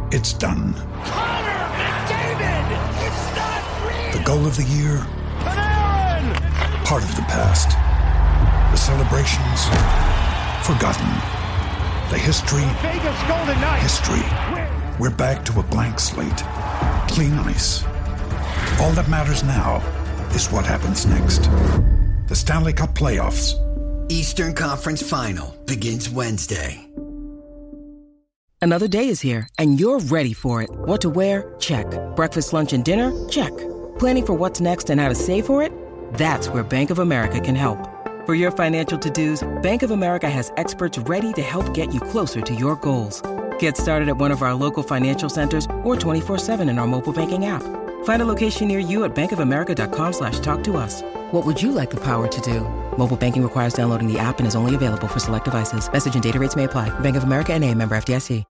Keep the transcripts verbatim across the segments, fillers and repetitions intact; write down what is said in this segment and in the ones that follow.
It's done. Connor McDavid! It's not real! The goal of the year? Panarin! Part of the past. The celebrations? Forgotten. The history? Vegas Golden Knights! History. We're back to a blank slate. Clean ice. All that matters now is what happens next. The Stanley Cup Playoffs. Eastern Conference Final begins Wednesday. Another day is here, and you're ready for it. What to wear? Check. Breakfast, lunch, and dinner? Check. Planning for what's next and how to save for it? That's where Bank of America can help. For your financial to-dos, Bank of America has experts ready to help get you closer to your goals. Get started at one of our local financial centers or twenty-four seven in our mobile banking app. Find a location near you at bankofamerica.com slash talk to us. What would you like the power to do? Mobile banking requires downloading the app and is only available for select devices. Message and data rates may apply. Bank of America N A, member F D I C.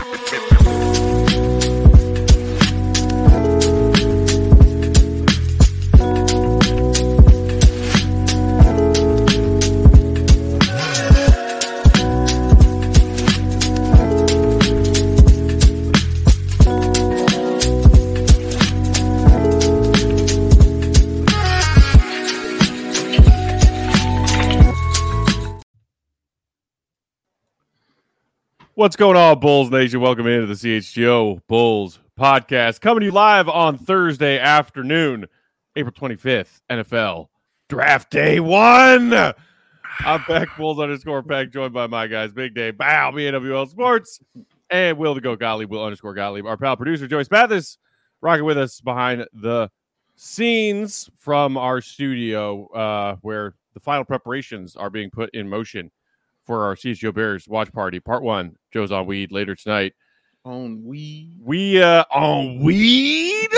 What's going on, Bulls Nation? Welcome into the C H G O Bulls podcast, coming to you live on Thursday afternoon, April twenty-fifth, N F L Draft Day One. I'm Beck, Bulls underscore Beck, joined by my guys, Big Dave, Bow, B N W L Sports, and Will the Go Gottlieb, Will underscore Gottlieb, our pal producer, Joyce Mathis, rocking with us behind the scenes from our studio, uh, where the final preparations are being put in motion for our C H G O Bears watch party. Part one, Joe's on weed later tonight. On weed? We, uh, on weed?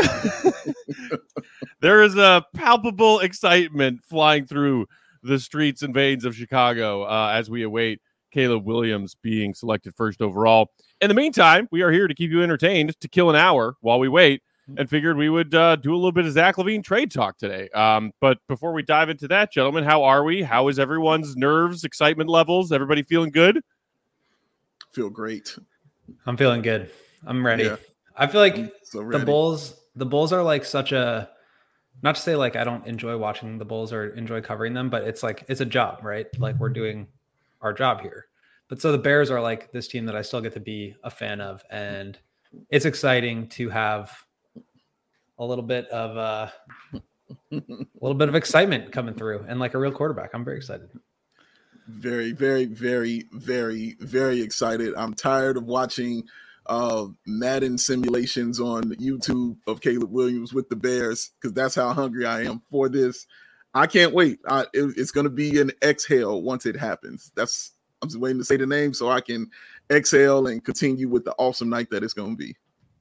There is a palpable excitement flying through the streets and veins of Chicago uh, as we await Caleb Williams being selected first overall. In the meantime, we are here to keep you entertained, to kill an hour while we wait, and figured we would uh, do a little bit of Zach LaVine trade talk today. Um, but before we dive into that, gentlemen, how are we? How is everyone's nerves, excitement levels? Everybody feeling good? Feel great. I'm feeling good. I'm ready. Yeah. I feel like so the Bulls, the Bulls are like such a, not to say like I don't enjoy watching the Bulls or enjoy covering them, but it's like, it's a job, right? Like we're doing our job here. But so the Bears are like this team that I still get to be a fan of. And it's exciting to have a little bit of uh, a little bit of excitement coming through and like a real quarterback. I'm very excited. Very, very, very, very, very excited. I'm tired of watching uh, Madden simulations on YouTube of Caleb Williams with the Bears because that's how hungry I am for this. I can't wait. I, it, it's going to be an exhale once it happens. That's I'm just waiting to say the name so I can exhale and continue with the awesome night that it's going to be.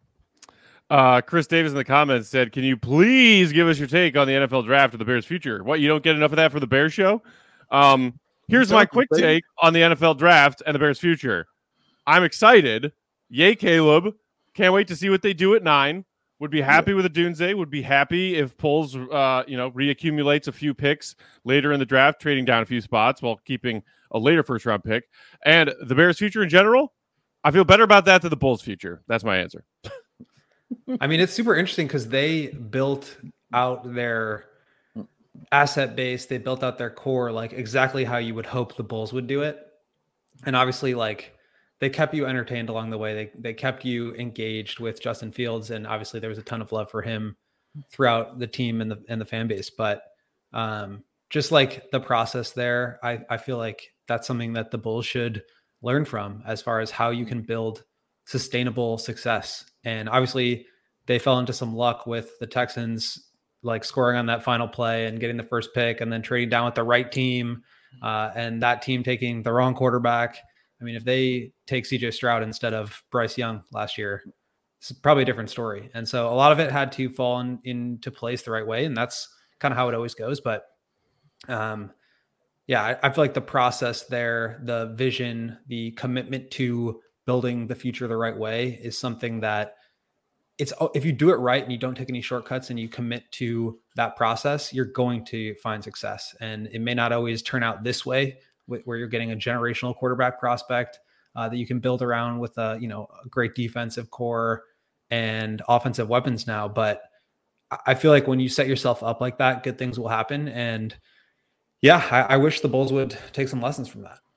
Uh, Chris Davis in the comments said, can you please give us your take on the N F L draft of the Bears' future? What, you don't get enough of that for the Bears show? Um, here's my quick take on the N F L draft and the Bears' future. I'm excited. Yay, Caleb. Can't wait to see what they do at nine. Would be happy yeah. with a Dunze. Would be happy if Poles, uh, you know, reaccumulates a few picks later in the draft, trading down a few spots while keeping a later first-round pick. And the Bears' future in general, I feel better about that than the Bulls' future. That's my answer. I mean, it's super interesting because they built out their asset base. They built out their core, like exactly how you would hope the Bulls would do it. And obviously, like they kept you entertained along the way. They they kept you engaged with Justin Fields. And obviously there was a ton of love for him throughout the team and the, and the fan base. But um, just like the process there, I, I feel like that's something that the Bulls should learn from as far as how you can build sustainable success. And obviously they fell into some luck with the Texans, like scoring on that final play and getting the first pick and then trading down with the right team uh, and that team taking the wrong quarterback. I mean, if they take C J Stroud instead of Bryce Young last year, it's probably a different story. And so a lot of it had to fall in, into place the right way. And that's kind of how it always goes. But um, yeah, I, I feel like the process there, the vision, the commitment to building the future the right way is something that it's, if you do it right and you don't take any shortcuts and you commit to that process, you're going to find success. And it may not always turn out this way where you're getting a generational quarterback prospect uh, that you can build around with a, you know, a great defensive core and offensive weapons now. But I feel like when you set yourself up like that, good things will happen. And yeah, I, I wish the Bulls would take some lessons from that.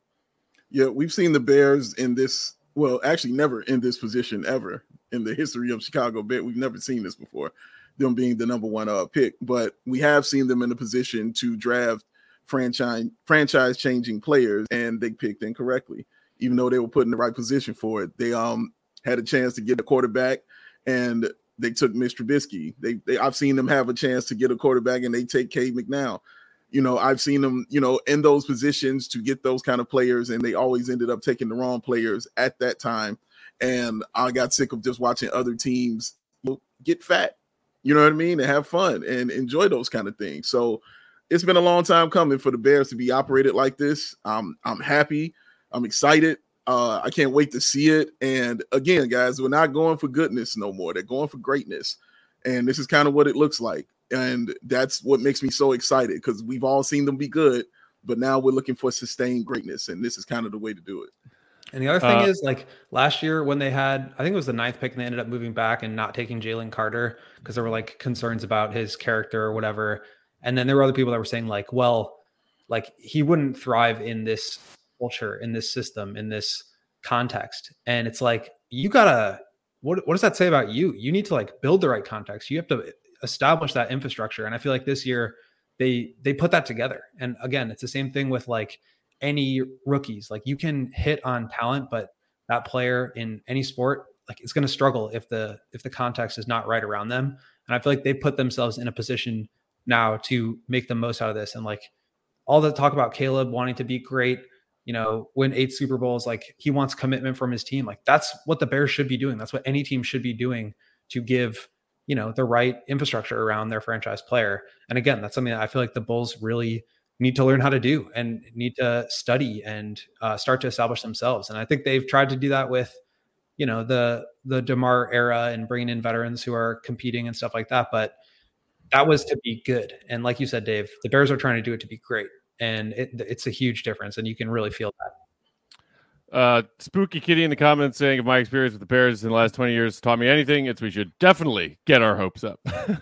Yeah, we've seen the Bears in this, well, actually never in this position ever in the history of Chicago Bears. We've never seen this before, them being the number one uh, pick. But we have seen them in a position to draft franchise franchise changing players, and they picked incorrectly, even though they were put in the right position for it. They um had a chance to get a quarterback, and they took Mitch Trubisky. They, they I've seen them have a chance to get a quarterback, and they take Cade McNown. You know, I've seen them, you know, in those positions to get those kind of players, and they always ended up taking the wrong players at that time. And I got sick of just watching other teams get fat, you know what I mean, and have fun and enjoy those kind of things. So it's been a long time coming for the Bears to be operated like this. Um, I'm happy. I'm excited. Uh, I can't wait to see it. And again, guys, we're not going for goodness no more. They're going for greatness. And this is kind of what it looks like. And that's what makes me so excited, because we've all seen them be good, but now we're looking for sustained greatness. And this is kind of the way to do it. And the other thing Uh, is, like last year when they had, I think it was the ninth pick, and they ended up moving back and not taking Jalen Carter because there were like concerns about his character or whatever. And then there were other people that were saying like, well, like he wouldn't thrive in this culture, in this system, in this context. And it's like, you gotta, what, what does that say about you? You need to like build the right context. You have to establish that infrastructure. And I feel like this year they, they put that together. And again, it's the same thing with like any rookies. Like you can hit on talent, but that player in any sport, like it's going to struggle if the, if the context is not right around them. And I feel like they put themselves in a position now to make the most out of this. And like all the talk about Caleb wanting to be great, you know, win eight Super Bowls, like he wants commitment from his team. Like that's what the Bears should be doing. That's what any team should be doing to give, you know, the right infrastructure around their franchise player. And again, that's something that I feel like the Bulls really need to learn how to do and need to study and uh, start to establish themselves. And I think they've tried to do that with, you know, the, the DeMar era and bringing in veterans who are competing and stuff like that. But that was to be good. And like you said, Dave, the Bears are trying to do it to be great. And it, it's a huge difference. And you can really feel that. Uh, Spooky Kitty in the comments saying, if my experience with the Bears in the last twenty years taught me anything, it's we should definitely get our hopes up. uh,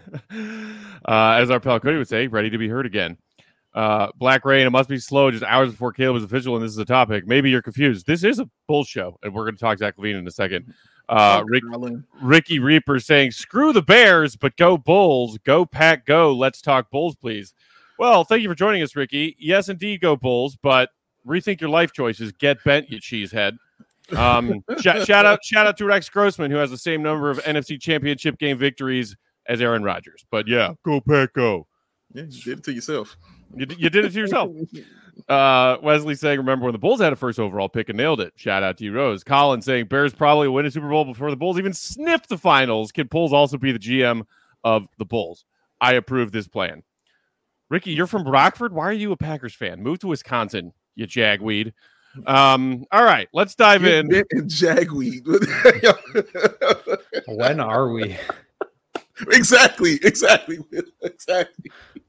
as our pal Cody would say, ready to be heard again. Uh, Black Rain, it must be slow just hours before Caleb was official, and this is a topic. Maybe you're confused. This is a Bulls show, and we're going to talk Zach LaVine in a second. Uh, Rick, Ricky Reaper saying, screw the Bears, but go Bulls. Go Pack, go. Let's talk Bulls, please. Well, thank you for joining us, Ricky. Yes, indeed, go Bulls, but rethink your life choices. Get bent, you cheesehead. Um, sh- shout out, shout out to Rex Grossman, who has the same number of N F C Championship game victories as Aaron Rodgers. But yeah, go Pack, go. Yeah, you did it to yourself. You, you did it to yourself. Uh, Wesley saying, remember when the Bulls had a first overall pick and nailed it. Shout out to you, Rose. Colin saying, Bears probably win a Super Bowl before the Bulls even sniff the finals. Can Bulls also be the G M of the Bulls? I approve this plan. Ricky, you're from Rockford. Why are you a Packers fan? Move to Wisconsin, you jagweed. Um, all right, let's dive Get in. bent and jagweed. When are we? Exactly, exactly, exactly.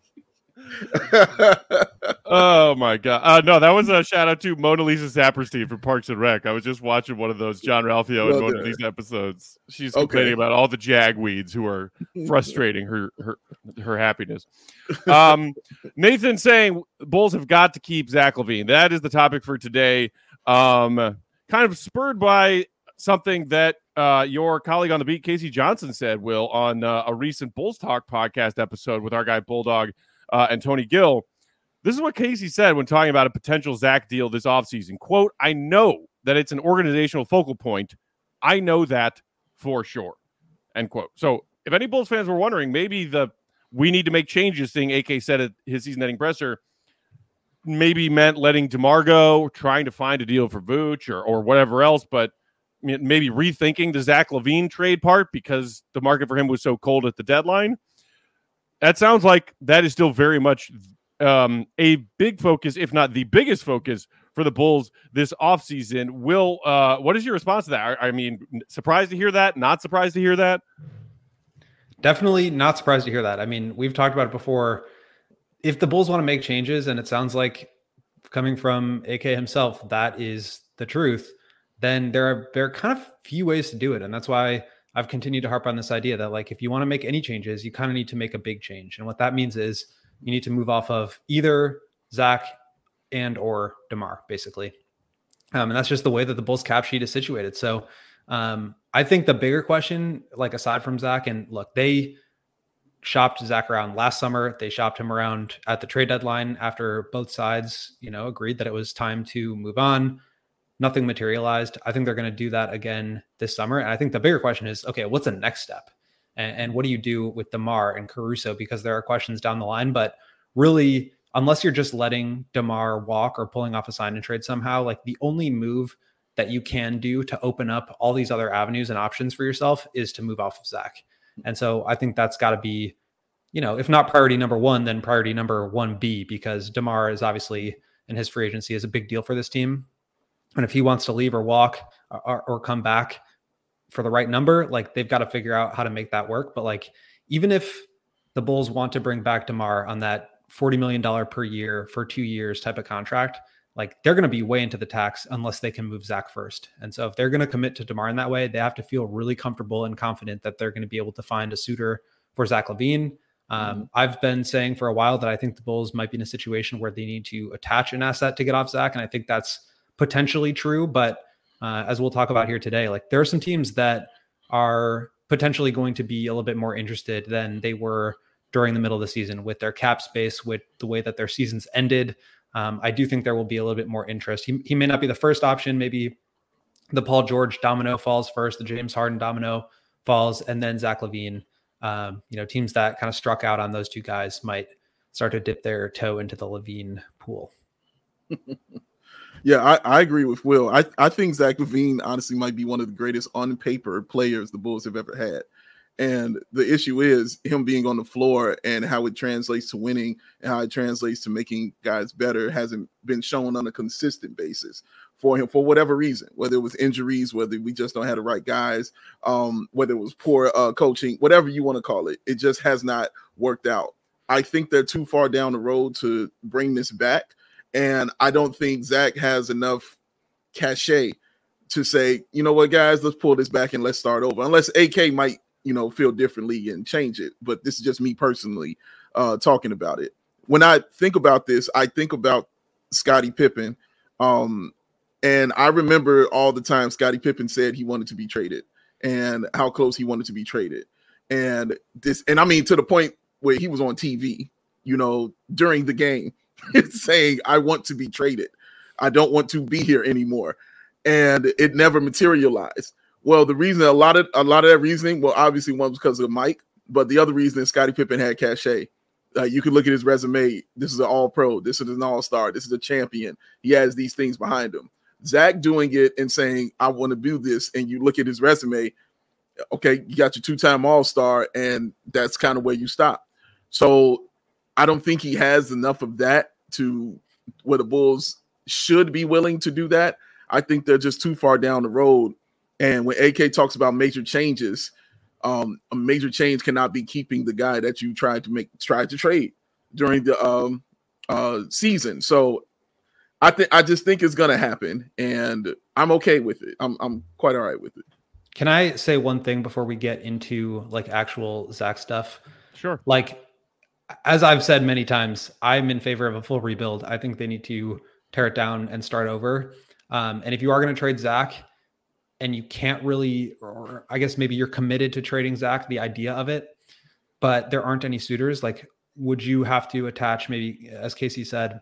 Oh my god! Uh, no, that was a shout out to Mona Lisa Saperstein from Parks and Rec. I was just watching one of those John Ralphio and Well Mona done. Lisa episodes. She's Okay. complaining about all the jagweeds who are frustrating her her her happiness. Um, Nathan saying Bulls have got to keep Zach LaVine. That is the topic for today. Um, kind of spurred by something that uh, your colleague on the beat, Casey Johnson, said, Will, on uh, a recent Bulls Talk podcast episode with our guy Bulldog uh, and Tony Gill. This is what Casey said when talking about a potential Zach deal this offseason. Quote, I know that it's an organizational focal point. I know that for sure. End quote. So if any Bulls fans were wondering, maybe the we need to make changes thing A K said at his season-ending presser maybe meant letting DeMar go, trying to find a deal for Vooch or, or whatever else, but maybe rethinking the Zach LaVine trade part because the market for him was so cold at the deadline. That sounds like that is still very much um, a big focus, if not the biggest focus for the Bulls this offseason. Will, uh, what is your response to that? I, I mean, surprised to hear that? Not surprised to hear that? Definitely not surprised to hear that. I mean, we've talked about it before. If the Bulls want to make changes, and it sounds like coming from A K himself, that is the truth, then there are there are kind of few ways to do it. And that's why I've continued to harp on this idea that, like, if you want to make any changes, you kind of need to make a big change. And what that means is you need to move off of either Zach and or DeMar, basically. Um, and that's just the way that the Bulls cap sheet is situated. So um, I think the bigger question, like aside from Zach, and look, they shopped Zach around last summer. They shopped him around at the trade deadline after both sides, you know, agreed that it was time to move on. Nothing materialized. I think they're going to do that again this summer. And I think the bigger question is, okay, what's the next step? And, and what do you do with DeMar and Caruso? Because there are questions down the line, but really, unless you're just letting DeMar walk or pulling off a sign and trade somehow, like the only move that you can do to open up all these other avenues and options for yourself is to move off of Zach. And so I think that's got to be, you know, if not priority number one, then priority number one B, because DeMar is obviously, in his free agency, is a big deal for this team. And if he wants to leave or walk or, or come back for the right number, like they've got to figure out how to make that work. But like, even if the Bulls want to bring back DeMar on that forty million dollars per year for two years type of contract, like they're going to be way into the tax unless they can move Zach first. And so if they're going to commit to DeMar in that way, they have to feel really comfortable and confident that they're going to be able to find a suitor for Zach LaVine. Um, mm-hmm. I've been saying for a while that I think the Bulls might be in a situation where they need to attach an asset to get off Zach. And I think that's potentially true, but uh, as we'll talk about here today, like there are some teams that are potentially going to be a little bit more interested than they were during the middle of the season with their cap space, with the way that their seasons ended. Um, I do think there will be a little bit more interest. He, he may not be the first option. Maybe the Paul George domino falls first, the James Harden domino falls, and then Zach LaVine. Um, you know, teams that kind of struck out on those two guys might start to dip their toe into the LaVine pool. Yeah, I, I agree with Will. I, I think Zach LaVine honestly might be one of the greatest on paper players the Bulls have ever had. And the issue is him being on the floor and how it translates to winning and how it translates to making guys better hasn't been shown on a consistent basis for him for whatever reason, whether it was injuries, whether we just don't have the right guys, um, whether it was poor uh, coaching, whatever you want to call it. It just has not worked out. I think they're too far down the road to bring this back. And I don't think Zach has enough cachet to say, you know what, guys, let's pull this back and let's start over. Unless A K might, you know, feel differently and change it. But this is just me personally uh, talking about it. When I think about this, I think about Scottie Pippen. Um, and I remember all the time Scottie Pippen said he wanted to be traded and how close he wanted to be traded. And this, and I mean, to the point where he was on T V, you know, during the game, saying, I want to be traded. I don't want to be here anymore. And it never materialized. Well, the reason, a lot of a lot of that reasoning, well, obviously one was because of Mike, but the other reason is Scottie Pippen had cachet. Uh, you could look at his resume. This is an all-pro. This is an all-star. This is a champion. He has these things behind him. Zach doing it and saying, I want to do this, and you look at his resume, okay, you got your two-time all-star, and that's kind of where you stop. So I don't think he has enough of that to where the Bulls should be willing to do that. I think they're just too far down the road. And when A K talks about major changes, um, a major change cannot be keeping the guy that you tried to make, tried to trade during the um, uh, season. So I think I just think it's going to happen, and I'm okay with it. I'm I'm quite all right with it. Can I say one thing before we get into like actual Zach stuff? Sure. Like, as I've said many times, I'm in favor of a full rebuild. I think they need to tear it down and start over. Um, and if you are going to trade Zach and you can't really, or I guess maybe you're committed to trading Zach, the idea of it, but there aren't any suitors, like, would you have to attach maybe, as Casey said,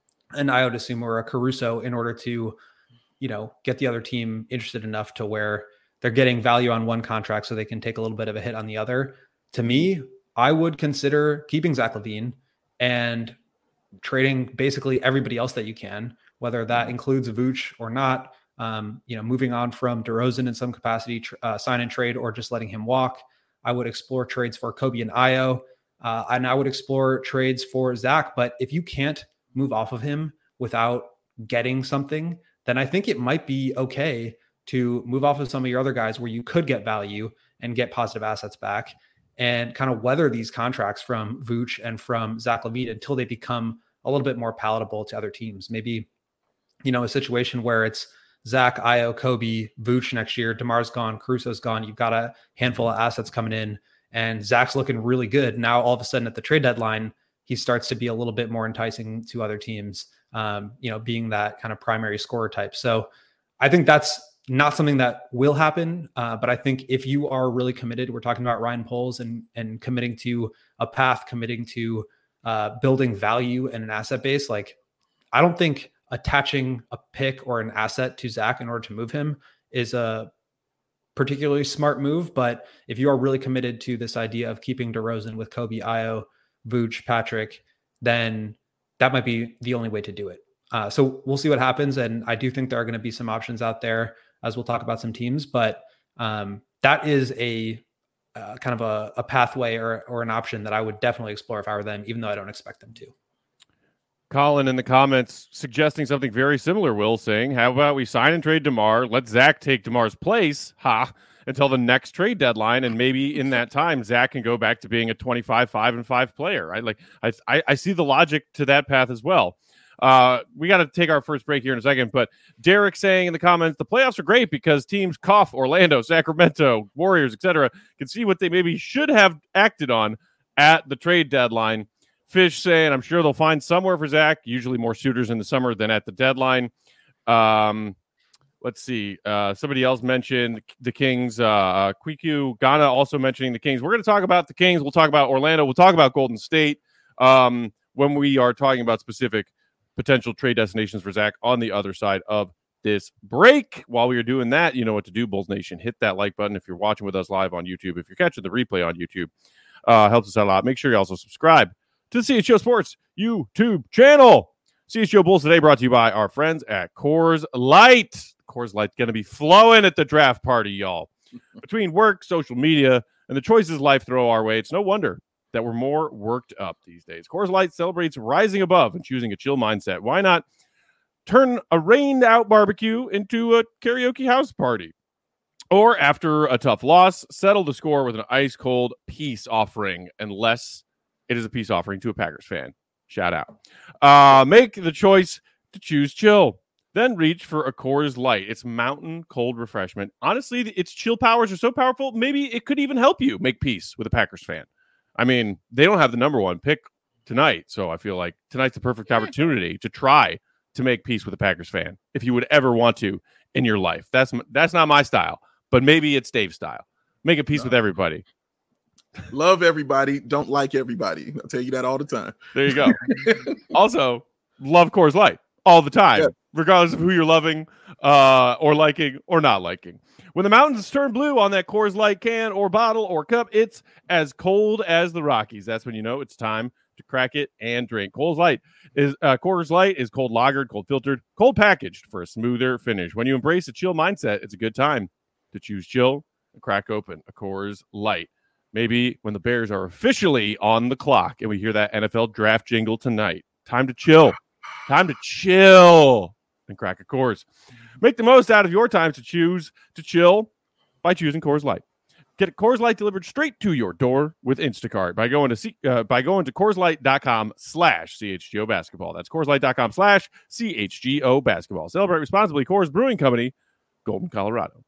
an Ayo Dosunmu or a Caruso in order to, you know, get the other team interested enough to where they're getting value on one contract so they can take a little bit of a hit on the other? To me, I would consider keeping Zach LaVine and trading basically everybody else that you can, whether that includes Vooch or not. Um, you know, moving on from DeRozan in some capacity, uh, sign and trade, or just letting him walk. I would explore trades for Kobe and Ayo, uh, and I would explore trades for Zach. But if you can't move off of him without getting something, then I think it might be okay to move off of some of your other guys where you could get value and get positive assets back, and kind of weather these contracts from Vooch and from Zach LaVine until they become a little bit more palatable to other teams. Maybe, you know, a situation where it's Zach, Io, Kobe, Vooch next year, DeMar's gone, Caruso's gone. You've got a handful of assets coming in and Zach's looking really good. Now, all of a sudden at the trade deadline, he starts to be a little bit more enticing to other teams, um, you know, being that kind of primary scorer type. So I think that's not something that will happen. Uh, but I think if you are really committed, we're talking about Ryan Poles and, and committing to a path, committing to uh, building value in an asset base. Like, I don't think attaching a pick or an asset to Zach in order to move him is a particularly smart move. But if you are really committed to this idea of keeping DeRozan with Kobe, Io, Vooch, Patrick, then that might be the only way to do it. Uh, so we'll see what happens. And I do think there are going to be some options out there as we'll talk about some teams, but um, that is a uh, kind of a, a pathway or, or an option that I would definitely explore if I were them, even though I don't expect them to. Colin in the comments suggesting something very similar, Will, saying, how about we sign and trade DeMar, let Zach take DeMar's place, ha, until the next trade deadline, and maybe in that time, Zach can go back to being a twenty-five, five, and five player, right? Like, I, I, I see the logic to that path as well. Uh, we got to take our first break here in a second, but Derek saying in the comments, the playoffs are great because teams cough Orlando, Sacramento, Warriors, et cetera, can see what they maybe should have acted on at the trade deadline. Fish saying, I'm sure they'll find somewhere for Zach, usually more shooters in the summer than at the deadline. Um, let's see. Uh, somebody else mentioned the Kings. Uh, Quiku Ghana also mentioning the Kings. We're going to talk about the Kings. We'll talk about Orlando. We'll talk about Golden State um, when we are talking about specific potential trade destinations for Zach on the other side of this break. While we are doing that, you know what to do, Bulls Nation. Hit that like button if you're watching with us live on YouTube. If you're catching the replay on YouTube, uh, helps us out a lot. Make sure you also subscribe to the C H G O Sports YouTube channel. C H G O Bulls today brought to you by our friends at Coors Light. Coors Light's going to be flowing at the draft party, y'all. Between work, social media, and the choices life throw our way, it's no wonder that we're more worked up these days. Coors Light celebrates rising above and choosing a chill mindset. Why not turn a rained-out barbecue into a karaoke house party? Or after a tough loss, settle the score with an ice-cold peace offering, unless it is a peace offering to a Packers fan. Shout out. Uh, make the choice to choose chill. Then reach for a Coors Light. It's mountain cold refreshment. Honestly, its chill powers are so powerful, maybe it could even help you make peace with a Packers fan. I mean, they don't have the number one pick tonight, so I feel like tonight's the perfect opportunity to try to make peace with a Packers fan, if you would ever want to in your life. That's that's not my style, but maybe it's Dave's style. Make a peace no. with everybody. Love everybody, don't like everybody. I'll tell you that all the time. There you go. Also, love Coors Light all the time, yeah. regardless of who you're loving uh, or liking or not liking. When the mountains turn blue on that Coors Light can or bottle or cup, it's as cold as the Rockies. That's when you know it's time to crack it and drink. Coors Light is uh, Coors Light is cold lagered, cold filtered, cold packaged for a smoother finish. When you embrace a chill mindset, it's a good time to choose chill and crack open a Coors Light. Maybe when the Bears are officially on the clock and we hear that N F L draft jingle tonight. Time to chill. Time to chill and crack a Coors. Make the most out of your time to choose to chill by choosing Coors Light. Get a Coors Light delivered straight to your door with Instacart by going to C, uh, by going to CoorsLight.com slash CHGO basketball. That's CoorsLight.com slash CHGO basketball. Celebrate responsibly. Coors Brewing Company, Golden, Colorado.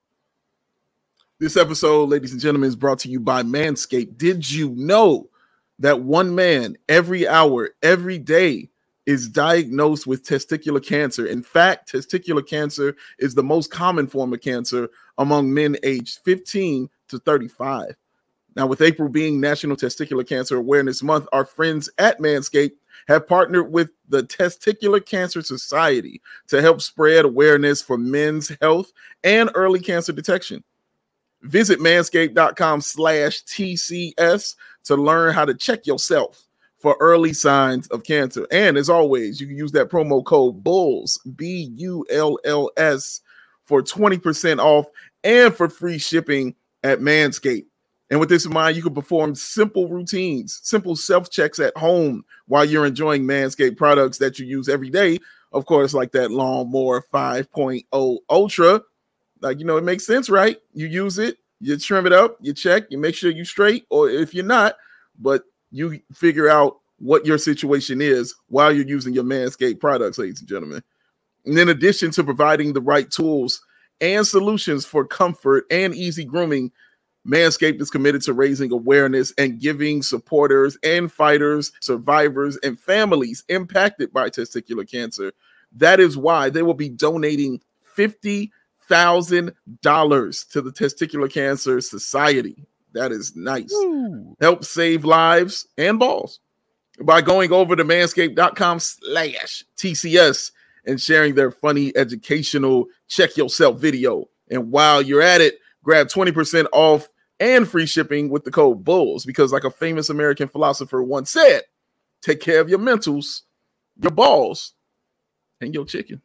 This episode, ladies and gentlemen, is brought to you by Manscaped. Did you know that one man every hour, every day is diagnosed with testicular cancer? In fact, testicular cancer is the most common form of cancer among men aged fifteen to thirty-five. Now, with April being National Testicular Cancer Awareness Month, our friends at Manscaped have partnered with the Testicular Cancer Society to help spread awareness for men's health and early cancer detection. Visit manscaped.com slash TCS to learn how to check yourself for early signs of cancer. And as always, you can use that promo code BULLS, B U L L S, for twenty percent off and for free shipping at Manscaped. And with this in mind, you can perform simple routines, simple self-checks at home while you're enjoying Manscaped products that you use every day. Of course, like that Lawnmower five point oh Ultra. Like, you know, it makes sense, right? You use it, you trim it up, you check, you make sure you're straight, or if you're not, but you figure out what your situation is while you're using your Manscaped products, ladies and gentlemen. And in addition to providing the right tools and solutions for comfort and easy grooming, Manscaped is committed to raising awareness and giving supporters and fighters, survivors, and families impacted by testicular cancer. That is why they will be donating fifty thousand dollars to the Testicular Cancer Society. That is nice. Ooh. Help save lives and balls by going over to manscaped.com slash TCS and sharing their funny educational check yourself video. And while you're at it, grab twenty percent off and free shipping with the code BULLS, because like a famous American philosopher once said, take care of your mentals, your balls, and your chicken.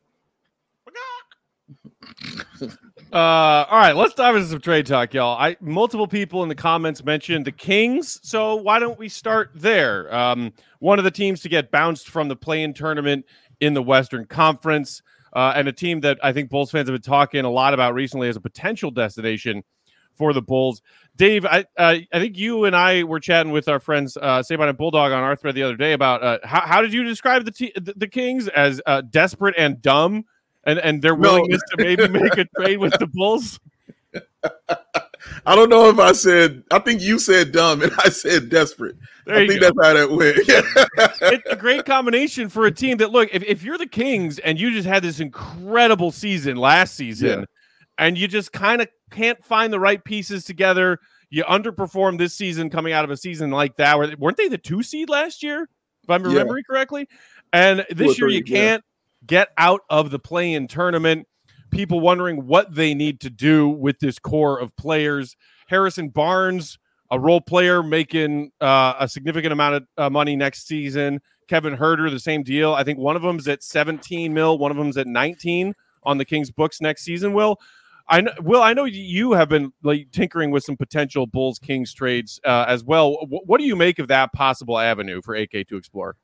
uh, all right, let's dive into some trade talk, y'all. I multiple people in the comments mentioned the Kings, so why don't we start there? Um, one of the teams to get bounced from the play-in tournament in the Western Conference, uh, and a team that I think Bulls fans have been talking a lot about recently as a potential destination for the Bulls. Dave, I uh, I think you and I were chatting with our friends uh, Saban and Bulldog on our thread the other day about uh, how how did you describe the te- the, the Kings as uh, desperate and dumb, and and their willingness no. to maybe make a trade with the Bulls? I don't know if I said. I think you said dumb, and I said desperate. There I think go. that's how that went. It's a great combination for a team that, look, if, if you're the Kings and you just had this incredible season last season, yeah. and you just kind of can't find the right pieces together, you underperformed this season coming out of a season like that. Where weren't they the two seed last year, if I'm remembering yeah. correctly? And this year you can't yeah. get out of the play-in tournament. People wondering what they need to do with this core of players. Harrison Barnes, a role player making uh, a significant amount of uh, money next season. Kevin Huerter, the same deal. I think one of them's at seventeen mil, one of them's at nineteen on the Kings books next season. Will, I know, Will, I know you have been like tinkering with some potential Bulls Kings trades uh, as well. W- what do you make of that possible avenue for A K to explore?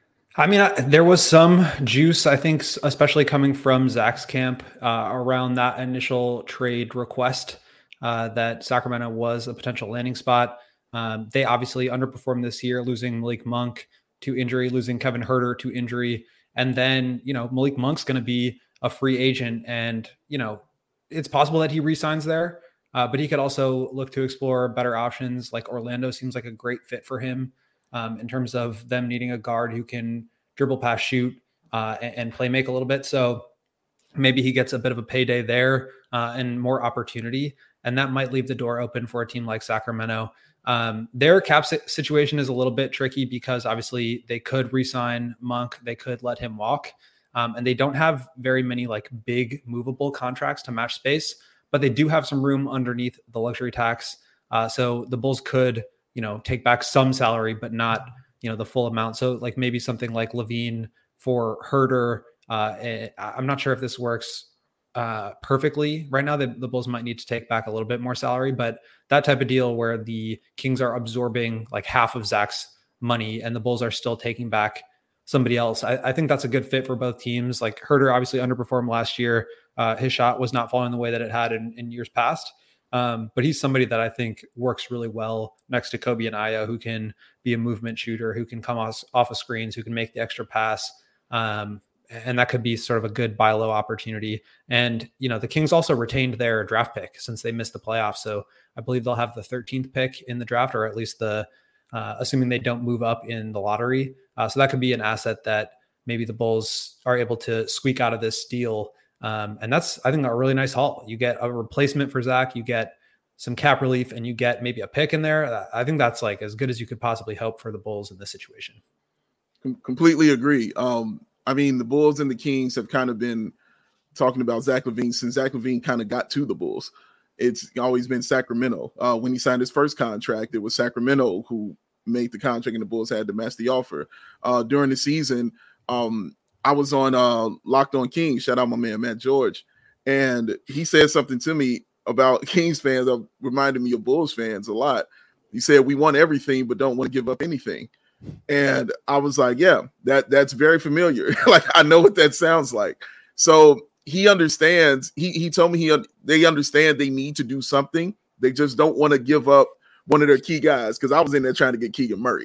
I mean, I, there was some juice, I think, especially coming from Zach's camp uh, around that initial trade request uh, that Sacramento was a potential landing spot. Um, they obviously underperformed this year, losing Malik Monk to injury, losing Kevin Huerter to injury. And then, you know, Malik Monk's going to be a free agent, and, you know, it's possible that he re-signs there, uh, but he could also look to explore better options. Like Orlando seems like a great fit for him. Um, in terms of them needing a guard who can dribble, pass, shoot, uh, and, and play make a little bit. So maybe he gets a bit of a payday there uh, and more opportunity. And that might leave the door open for a team like Sacramento. Um, their cap situation is a little bit tricky because obviously they could re-sign Monk. They could let him walk. Um, and they don't have very many like big movable contracts to match space, but they do have some room underneath the luxury tax. Uh, so the Bulls could, you know, take back some salary, but not, you know, the full amount. So like maybe something like Levine for Huerter. Uh, I'm not sure if this works uh, perfectly right now. The, the Bulls might need to take back a little bit more salary, but that type of deal where the Kings are absorbing like half of Zach's money and the Bulls are still taking back somebody else. I, I think that's a good fit for both teams. Like Huerter obviously underperformed last year. Uh, his shot was not falling the way that it had in, in years past. Um, but he's somebody that I think works really well next to Kobe and Aya, who can be a movement shooter, who can come off, off of screens, who can make the extra pass. Um, and that could be sort of a good buy low opportunity. And, you know, the Kings also retained their draft pick since they missed the playoffs. So I believe they'll have the thirteenth pick in the draft, or at least the, uh, assuming they don't move up in the lottery. Uh, so that could be an asset that maybe the Bulls are able to squeak out of this deal. Um, and that's, I think, a really nice haul. You get a replacement for Zach, you get some cap relief, and you get maybe a pick in there. I think that's like as good as you could possibly hope for the Bulls in this situation. Completely agree. Um, I mean, the Bulls and the Kings have kind of been talking about Zach LaVine since Zach LaVine kind of got to the Bulls. It's always been Sacramento. Uh, when he signed his first contract, it was Sacramento who made the contract and the Bulls had to match the offer. Uh, during the season, um, I was on uh, Locked on Kings. Shout out my man, Matt George. And he said something to me about Kings fans that reminded me of Bulls fans a lot. He said, we want everything, but don't want to give up anything. And I was like, yeah, that that's very familiar. Like, I know what that sounds like. So he understands. He he told me he they understand they need to do something. They just don't want to give up one of their key guys, because I was in there trying to get Keegan Murray. Hey,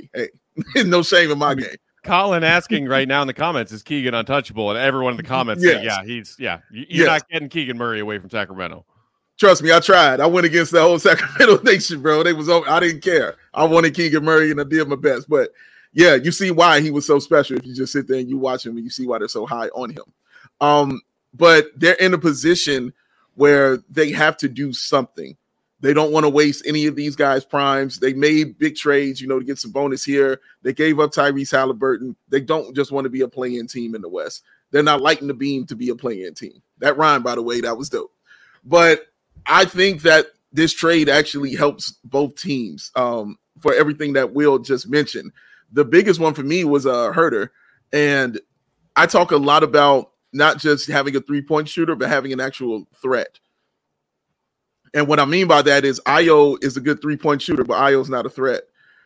No shame in my game. Colin asking right now in the comments, is Keegan untouchable? And everyone in the comments yes. saying, yeah, he's yeah. You're yes. not getting Keegan Murray away from Sacramento. Trust me, I tried. I went against the whole Sacramento Nation, bro. They was I didn't care. I wanted Keegan Murray, and I did my best. But yeah, you see why he was so special if you just sit there and you watch him, and you see why they're so high on him. Um, but they're in a position where they have to do something. They don't want to waste any of these guys' primes. They made big trades, you know, to get some bonus here. They gave up Tyrese Halliburton. They don't just want to be a play-in team in the West. They're not lighting the beam to be a play-in team. That rhyme, by the way, that was dope. But I think that this trade actually helps both teams um, for everything that Will just mentioned. The biggest one for me was a uh, Herter. And I talk a lot about not just having a three-point shooter, but having an actual threat. And what I mean by that is Ayo is a good three-point shooter, but Ayo's not a threat.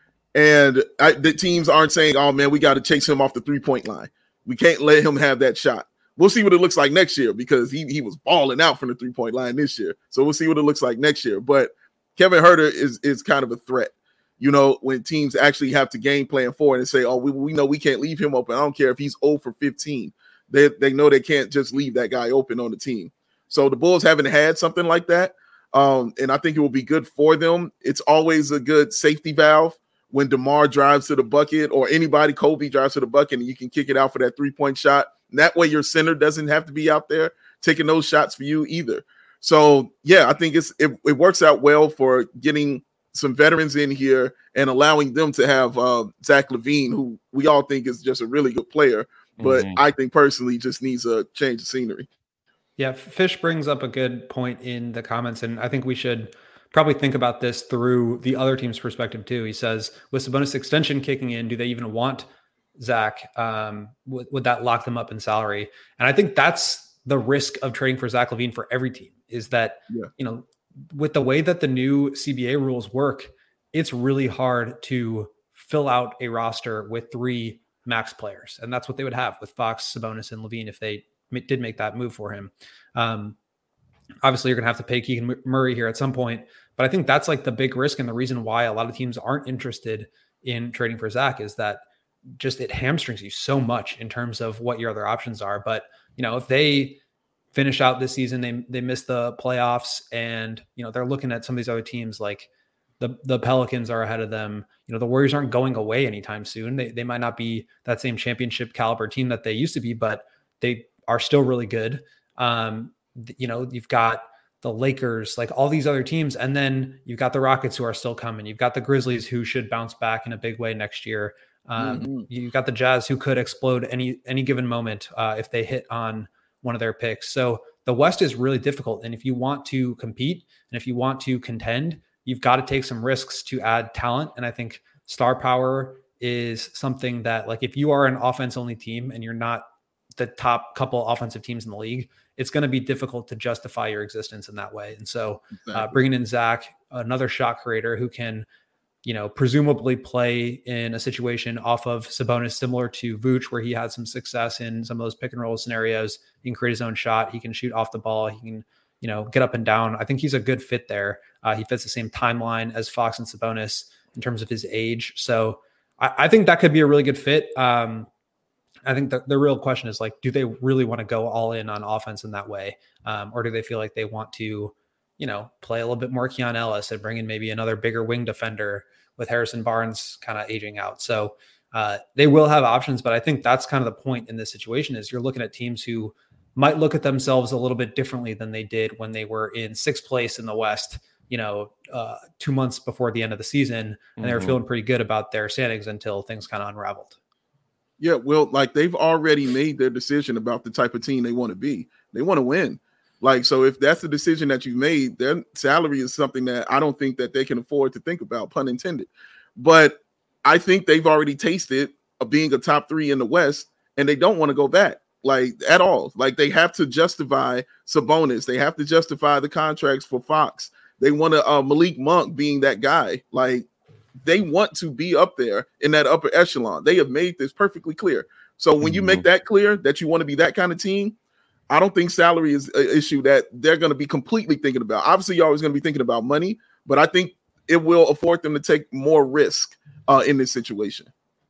And I, the teams aren't saying, oh, man, we got to chase him off the three-point line. We can't let him have that shot. We'll see what it looks like next year because he, he was balling out from the three-point line this year. So we'll see what it looks like next year. But Kevin Herter is, is kind of a threat. You know, when teams actually have to game plan for it and say, oh, we, we know we can't leave him open. I don't care if he's zero for fifteen. They, they know they can't just leave that guy open on the team. So the Bulls haven't had something like that. Um, and I think it will be good for them. It's always a good safety valve when DeMar drives to the bucket or anybody, Kobe drives to the bucket, and you can kick it out for that three-point shot. And that way your center doesn't have to be out there taking those shots for you either. So, yeah, I think it's it, it works out well for getting some veterans in here and allowing them to have uh, Zach LaVine, who we all think is just a really good player, but mm-hmm. I think personally just needs a change of scenery. Yeah, Fish brings up a good point in the comments, and I think we should probably think about this through the other team's perspective too. He says, with Sabonis extension kicking in, do they even want Zach? Um, would, would that lock them up in salary? And I think that's the risk of trading for Zach LaVine for every team is that, yeah. you know, with the way that the new C B A rules work, it's really hard to fill out a roster with three max players. And that's what they would have with Fox, Sabonis, and LaVine if they did make that move for him. Um, obviously, you're going to have to pay Keegan Murray here at some point, but I think that's like the big risk. And the reason why a lot of teams aren't interested in trading for Zach is that just it hamstrings you so much in terms of what your other options are. But, you know, if they finish out this season, they they miss the playoffs and, you know, they're looking at some of these other teams like the, the Pelicans are ahead of them. You know, the Warriors aren't going away anytime soon. They, they might not be that same championship caliber team that they used to be, but they are still really good. Um, you know, you've got the Lakers, like all these other teams. And then you've got the Rockets who are still coming. You've got the Grizzlies who should bounce back in a big way next year. Um, mm-hmm. You've got the Jazz who could explode any, any given moment uh, if they hit on one of their picks. So the West is really difficult. And if you want to compete and if you want to contend, you've got to take some risks to add talent. And I think star power is something that, like, if you are an offense only team and you're not the top couple offensive teams in the league, it's going to be difficult to justify your existence in that way. And so exactly. uh, bringing in Zach, another shot creator who can, you know, presumably play in a situation off of Sabonis, similar to Vooch, where he had some success in some of those pick and roll scenarios. He can create his own shot. He can shoot off the ball. He can, you know, get up and down. I think he's a good fit there. Uh, he fits the same timeline as Fox and Sabonis in terms of his age. So I, I think that could be a really good fit. Um, I think the, the real question is, like, do they really want to go all in on offense in that way? Um, or do they feel like they want to, you know, play a little bit more Keon Ellis and bring in maybe another bigger wing defender with Harrison Barnes kind of aging out? So uh, they will have options, but I think that's kind of the point in this situation is you're looking at teams who might look at themselves a little bit differently than they did when they were in sixth place in the West, you know, uh, two months before the end of the season. And mm-hmm. they were feeling pretty good about their standings until things kind of unraveled. Yeah, well, like, they've already made their decision about the type of team they want to be. They want to win. Like, so if that's the decision that you've made, their salary is something that I don't think that they can afford to think about, pun intended. But I think they've already tasted of being a top three in the West, and they don't want to go back, like, at all. Like, they have to justify Sabonis. They have to justify the contracts for Fox. They want to uh, Malik Monk being that guy. Like, they want to be up there in that upper echelon. They have made this perfectly clear. So when mm-hmm. you make that clear that you want to be that kind of team, I don't think salary is an issue that they're going to be completely thinking about. Obviously, you're always going to be thinking about money, but I think it will afford them to take more risk uh, in this situation.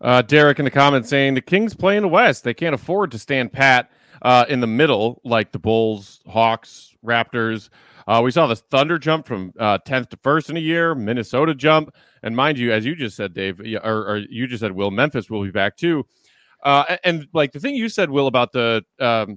Uh, Derek in the comments saying the Kings play in the West. They can't afford to stand pat uh, in the middle like the Bulls, Hawks, Raptors. Uh, we saw the Thunder jump from uh, tenth to first in a year, Minnesota jump. And mind you, as you just said, Dave, or, or you just said, Will, Memphis will be back too. Uh, and, and like the thing you said, Will, about the um,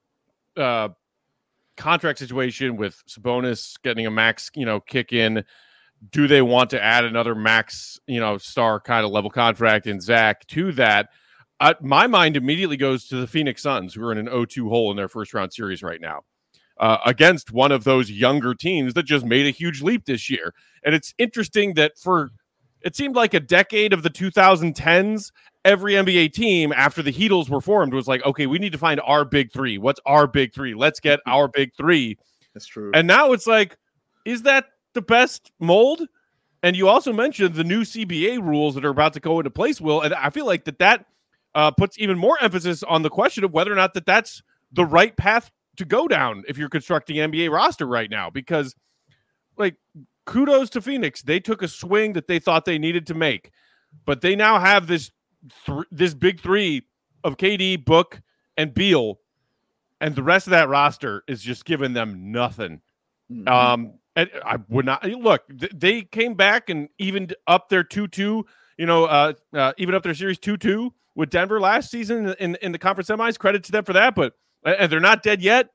uh, contract situation with Sabonis getting a max, you know, kick in. Do they want to add another max, you know, star kind of level contract in Zach to that? Uh, my mind immediately goes to the Phoenix Suns, who are in an oh two hole in their first round series right now, uh, against one of those younger teams that just made a huge leap this year. And it's interesting that for it seemed like a decade of the two thousand tens, every N B A team after the Heatles were formed was like, okay, we need to find our big three. What's our big three? Let's get our big three. That's true. And now it's like, is that the best mold? And you also mentioned the new C B A rules that are about to go into place, Will, and I feel like that that uh, puts even more emphasis on the question of whether or not that that's the right path to go down if you're constructing an N B A roster right now, because like kudos to Phoenix. They took a swing that they thought they needed to make, but they now have this th- this big three of K D, Book, and Beal, and the rest of that roster is just giving them nothing. Mm-hmm. Um, And I would not look. They came back and evened up their two two. You know, uh, uh, even up their series two two with Denver last season in in the conference semis. Credit to them for that. But and they're not dead yet.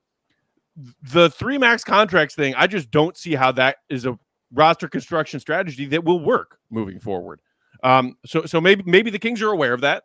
The three max contracts thing, I just don't see how that is a roster construction strategy that will work moving forward. Um, so so maybe maybe the Kings are aware of that,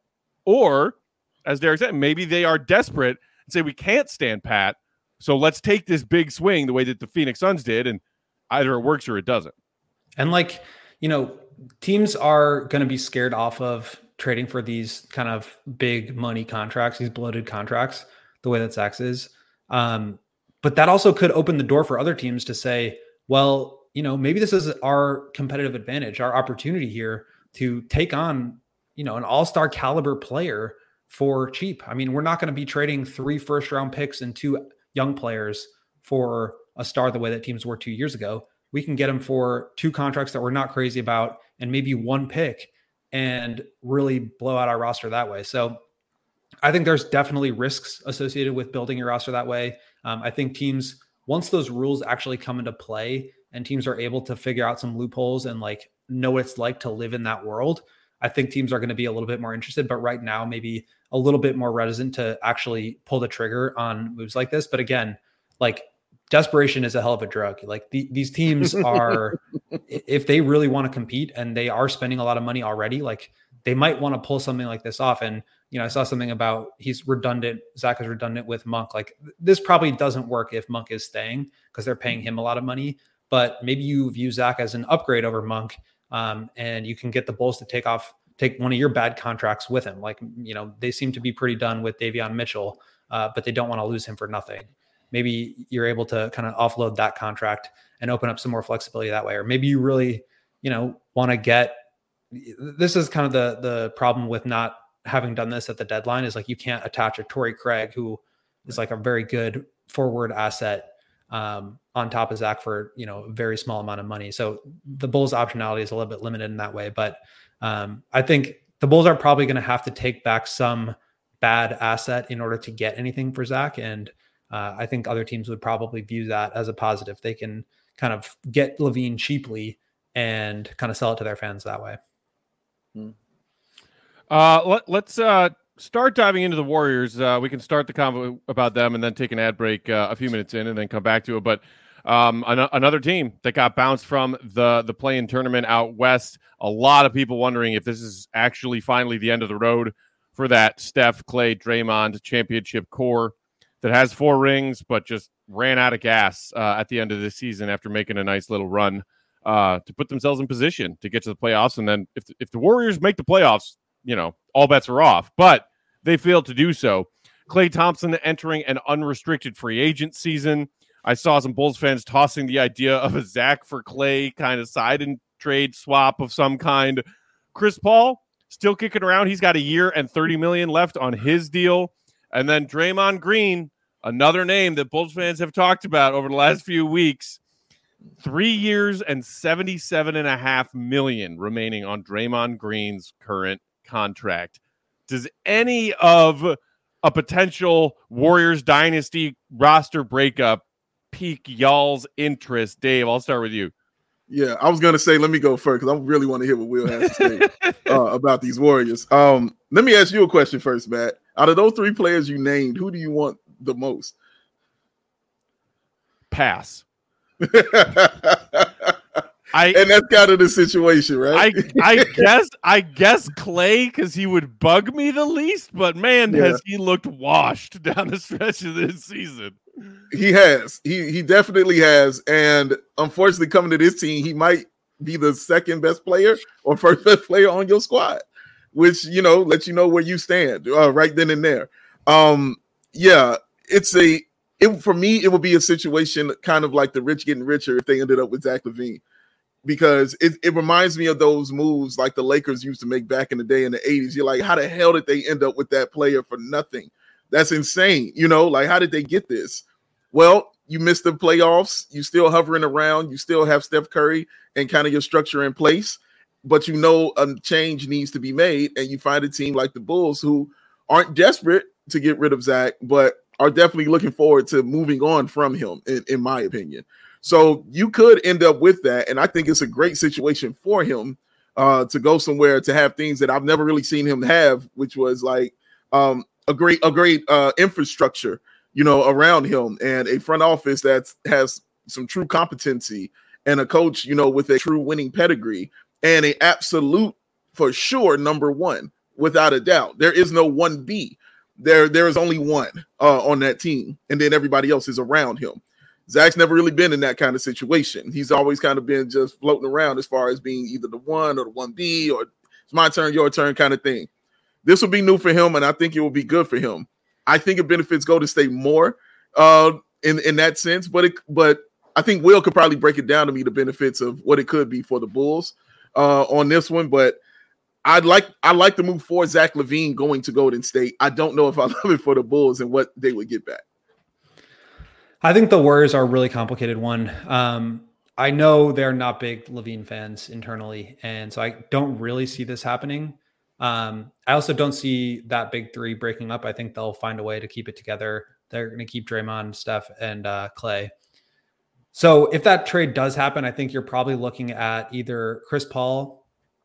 or as Derek said, maybe they are desperate and say we can't stand pat. So let's take this big swing the way that the Phoenix Suns did, and either it works or it doesn't. And like, you know, teams are going to be scared off of trading for these kind of big money contracts, these bloated contracts, the way that Zach is. Um, but that also could open the door for other teams to say, well, you know, maybe this is our competitive advantage, our opportunity here to take on, you know, an all-star caliber player for cheap. I mean, we're not going to be trading three first round picks and two young players for a star the way that teams were two years ago. We can get them for two contracts that we're not crazy about and maybe one pick and really blow out our roster that way. So I think there's definitely risks associated with building your roster that way. Um, I think teams, once those rules actually come into play and teams are able to figure out some loopholes and like know what it's like to live in that world, I think teams are going to be a little bit more interested, but right now maybe a little bit more reticent to actually pull the trigger on moves like this. But again, like desperation is a hell of a drug. Like the, these teams are, if they really want to compete and they are spending a lot of money already, like they might want to pull something like this off. And, you know, I saw something about he's redundant. Zach is redundant with Monk. Like this probably doesn't work if Monk is staying because they're paying him a lot of money, but maybe you view Zach as an upgrade over Monk. Um, and you can get the Bulls to take off, take one of your bad contracts with him. Like, you know, they seem to be pretty done with Davion Mitchell, uh, but they don't want to lose him for nothing. Maybe you're able to kind of offload that contract and open up some more flexibility that way. Or maybe you really, you know, want to get, this is kind of the, the problem with not having done this at the deadline is like, you can't attach a Torrey Craig, who is like a very good forward asset um, on top of Zach for, you know, a very small amount of money. So the Bulls optionality is a little bit limited in that way, but um, I think the Bulls are probably going to have to take back some bad asset in order to get anything for Zach. And uh, I think other teams would probably view that as a positive. They can kind of get LaVine cheaply and kind of sell it to their fans that way. Uh, let, let's uh, start diving into the Warriors. Uh, we can start the convo about them and then take an ad break uh, a few minutes in and then come back to it. But um, an- another team that got bounced from the, the play-in tournament out west. A lot of people wondering if this is actually finally the end of the road for that Steph, Clay, Draymond championship core that has four rings but just ran out of gas uh, at the end of the season after making a nice little run uh, to put themselves in position to get to the playoffs. And then if, if the Warriors make the playoffs, you know, all bets are off, but they failed to do so. Klay Thompson entering an unrestricted free agent season. I saw some Bulls fans tossing the idea of a Zach for Clay kind of side and trade swap of some kind. Chris Paul still kicking around. He's got a year and thirty million left on his deal. And then Draymond Green, another name that Bulls fans have talked about over the last few weeks. Three years and seventy-seven and a half million remaining on Draymond Green's current contract. Does any of a potential Warriors dynasty roster breakup pique y'all's interest? Dave, I'll start with you. Yeah, I was gonna say, let me go first because I really want to hear what Will has to say uh, about these Warriors. Um, let me ask you a question first, Matt. Out of those three players you named, who do you want the most? Pass. I, and that's kind of the situation, right? I I guess I guess Clay, because he would bug me the least, but man, yeah. has he looked washed down the stretch of this season. He has. He he definitely has. And unfortunately, coming to this team, he might be the second best player or first best player on your squad, which, you know, lets you know where you stand uh, right then and there. Um, yeah, it's a it for me, it would be a situation kind of like the rich getting richer if they ended up with Zach LaVine. Because it, it reminds me of those moves like the Lakers used to make back in the day in the eighties. You're like, how the hell did they end up with that player for nothing? That's insane. You know, like, how did they get this? Well, you missed the playoffs. You still hovering around. You still have Steph Curry and kind of your structure in place. But you know a change needs to be made. And you find a team like the Bulls who aren't desperate to get rid of Zach, but are definitely looking forward to moving on from him, in, in my opinion. So you could end up with that, and I think it's a great situation for him uh, to go somewhere to have things that I've never really seen him have, which was like um, a great, a great uh, infrastructure, you know, around him, and a front office that has some true competency, and a coach, you know, with a true winning pedigree, and a absolute, for sure, number one, without a doubt. There is no one B. There, there is only one uh, on that team, and then everybody else is around him. Zach's never really been in that kind of situation. He's always kind of been just floating around as far as being either the one or the one B or it's my turn, your turn kind of thing. This will be new for him, and I think it will be good for him. I think it benefits Golden State more uh, in, in that sense, but it, but I think Will could probably break it down to me, the benefits of what it could be for the Bulls uh, on this one. But I'd like I like the move for Zach LaVine going to Golden State. I don't know if I love it for the Bulls and what they would get back. I think the Warriors are a really complicated one. Um, I know they're not big LaVine fans internally, and so I don't really see this happening. Um, I also don't see that big three breaking up. I think they'll find a way to keep it together. They're going to keep Draymond, Steph, and uh, Clay. So if that trade does happen, I think you're probably looking at either Chris Paul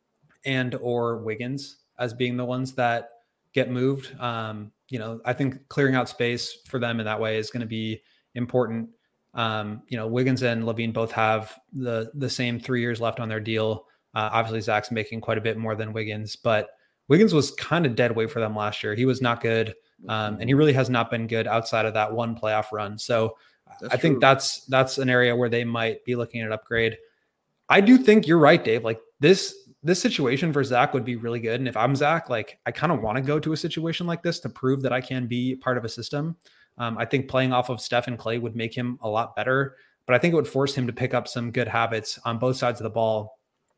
and or Wiggins as being the ones that get moved. Um, you know, I think clearing out space for them in that way is going to be important. Um, you know, Wiggins and LaVine both have the the same three years left on their deal. Uh, obviously, Zach's making quite a bit more than Wiggins, but Wiggins was kind of dead weight for them last year. He was not good, um, and he really has not been good outside of that one playoff run. So that's I think true. that's that's an area where they might be looking at upgrade. I do think you're right, Dave. Like this this situation for Zach would be really good. And if I'm Zach, like I kind of want to go to a situation like this to prove that I can be part of a system. Um, I think playing off of Steph and Clay would make him a lot better, but I think it would force him to pick up some good habits on both sides of the ball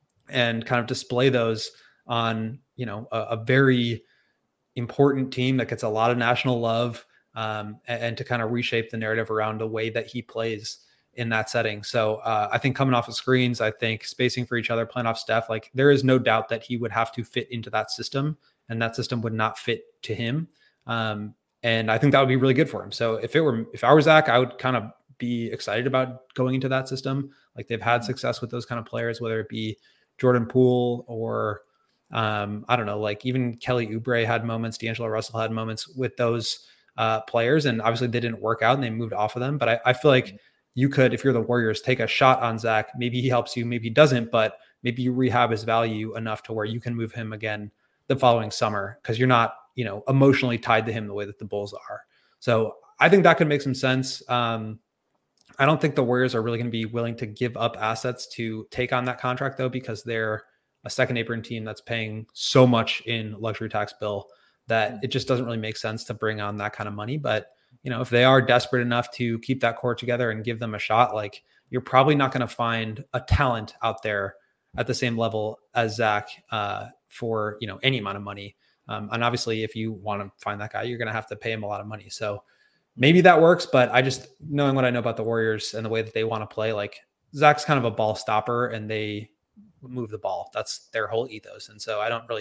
and kind of display those on, you know, a, a very important team that gets a lot of national love, um, and, and to kind of reshape the narrative around the way that he plays in that setting. So uh, I think coming off of screens, I think spacing for each other, playing off Steph, like there is no doubt that he would have to fit into that system, and that system would not fit to him. Um, And I think that would be really good for him. So if it were, if I were Zach, I would kind of be excited about going into that system. Like they've had success with those kind of players, whether it be Jordan Poole or um, I don't know, like even Kelly Oubre had moments, D'Angelo Russell had moments with those uh, players. And obviously they didn't work out and they moved off of them. But I, I feel like you could, if you're the Warriors, take a shot on Zach. Maybe he helps you, maybe he doesn't, but maybe you rehab his value enough to where you can move him again the following summer, because you're not, you know, emotionally tied to him the way that the Bulls are. So I think that could make some sense. Um, I don't think the Warriors are really going to be willing to give up assets to take on that contract though, because they're a second apron team that's paying so much in luxury tax bill that it just doesn't really make sense to bring on that kind of money. But, you know, if they are desperate enough to keep that core together and give them a shot, like you're probably not going to find a talent out there at the same level as Zach uh, for, you know, any amount of money. Um, and obviously, if you want to find that guy, you're going to have to pay him a lot of money. So maybe that works. But I just, knowing what I know about the Warriors and the way that they want to play, like Zach's kind of a ball stopper and they move the ball. That's their whole ethos. And so I don't really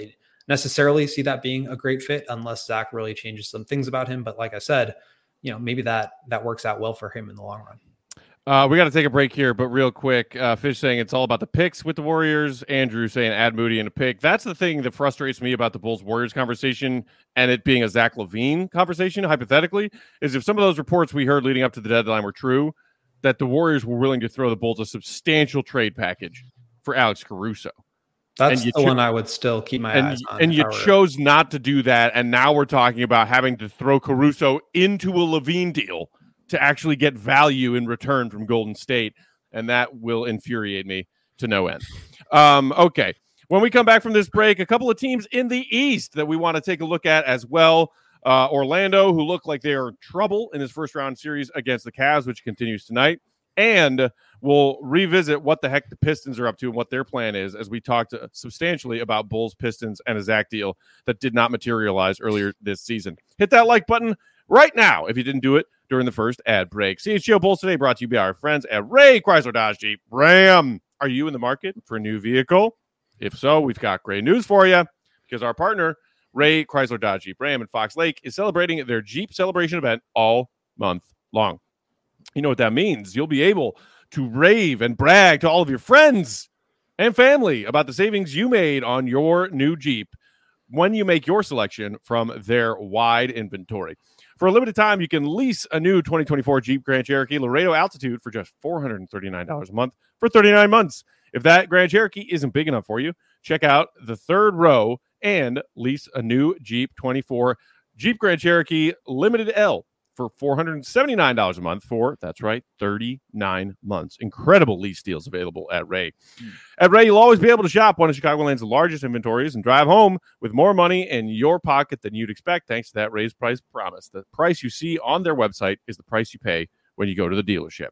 necessarily see that being a great fit unless Zach really changes some things about him. But like I said, you know, maybe that that works out well for him in the long run. Uh, we got to take a break here, but real quick, uh, Fish saying it's all about the picks with the Warriors. Andrew saying add Moody in a pick. That's the thing that frustrates me about the Bulls-Warriors conversation and it being a Zach LaVine conversation, hypothetically, is if some of those reports we heard leading up to the deadline were true, that the Warriors were willing to throw the Bulls a substantial trade package for Alex Caruso. That's the cho- one I would still keep my and, eyes on. And you were... chose not to do that, and now we're talking about having to throw Caruso into a LaVine deal to actually get value in return from Golden State, and that will infuriate me to no end. Um, okay, when we come back from this break, a couple of teams in the East that we want to take a look at as well. Uh, Orlando, who look like they are in trouble in this first-round series against the Cavs, which continues tonight, and we'll revisit what the heck the Pistons are up to and what their plan is as we talked substantially about Bulls, Pistons, and a Zach deal that did not materialize earlier this season. Hit that like button right now if you didn't do it during the first ad break. C H G O Bulls Today brought to you by our friends at Ray Chrysler Dodge Jeep Ram. Are you in the market for a new vehicle? If so, we've got great news for you because our partner, Ray Chrysler Dodge Jeep Ram in Fox Lake, is celebrating their Jeep celebration event all month long. You know what that means. You'll be able to rave and brag to all of your friends and family about the savings you made on your new Jeep when you make your selection from their wide inventory. For a limited time, you can lease a new twenty twenty-four Jeep Grand Cherokee Laredo Altitude for just four hundred thirty-nine dollars a month for thirty-nine months. If that Grand Cherokee isn't big enough for you, check out the third row and lease a new Jeep twenty-four Jeep Grand Cherokee Limited L for four hundred seventy-nine dollars a month for, that's right, thirty-nine months. Incredible lease deals available at Ray. Mm. At Ray, you'll always be able to shop one of Chicagoland's largest inventories and drive home with more money in your pocket than you'd expect thanks to that Ray's price promise. The price you see on their website is the price you pay when you go to the dealership.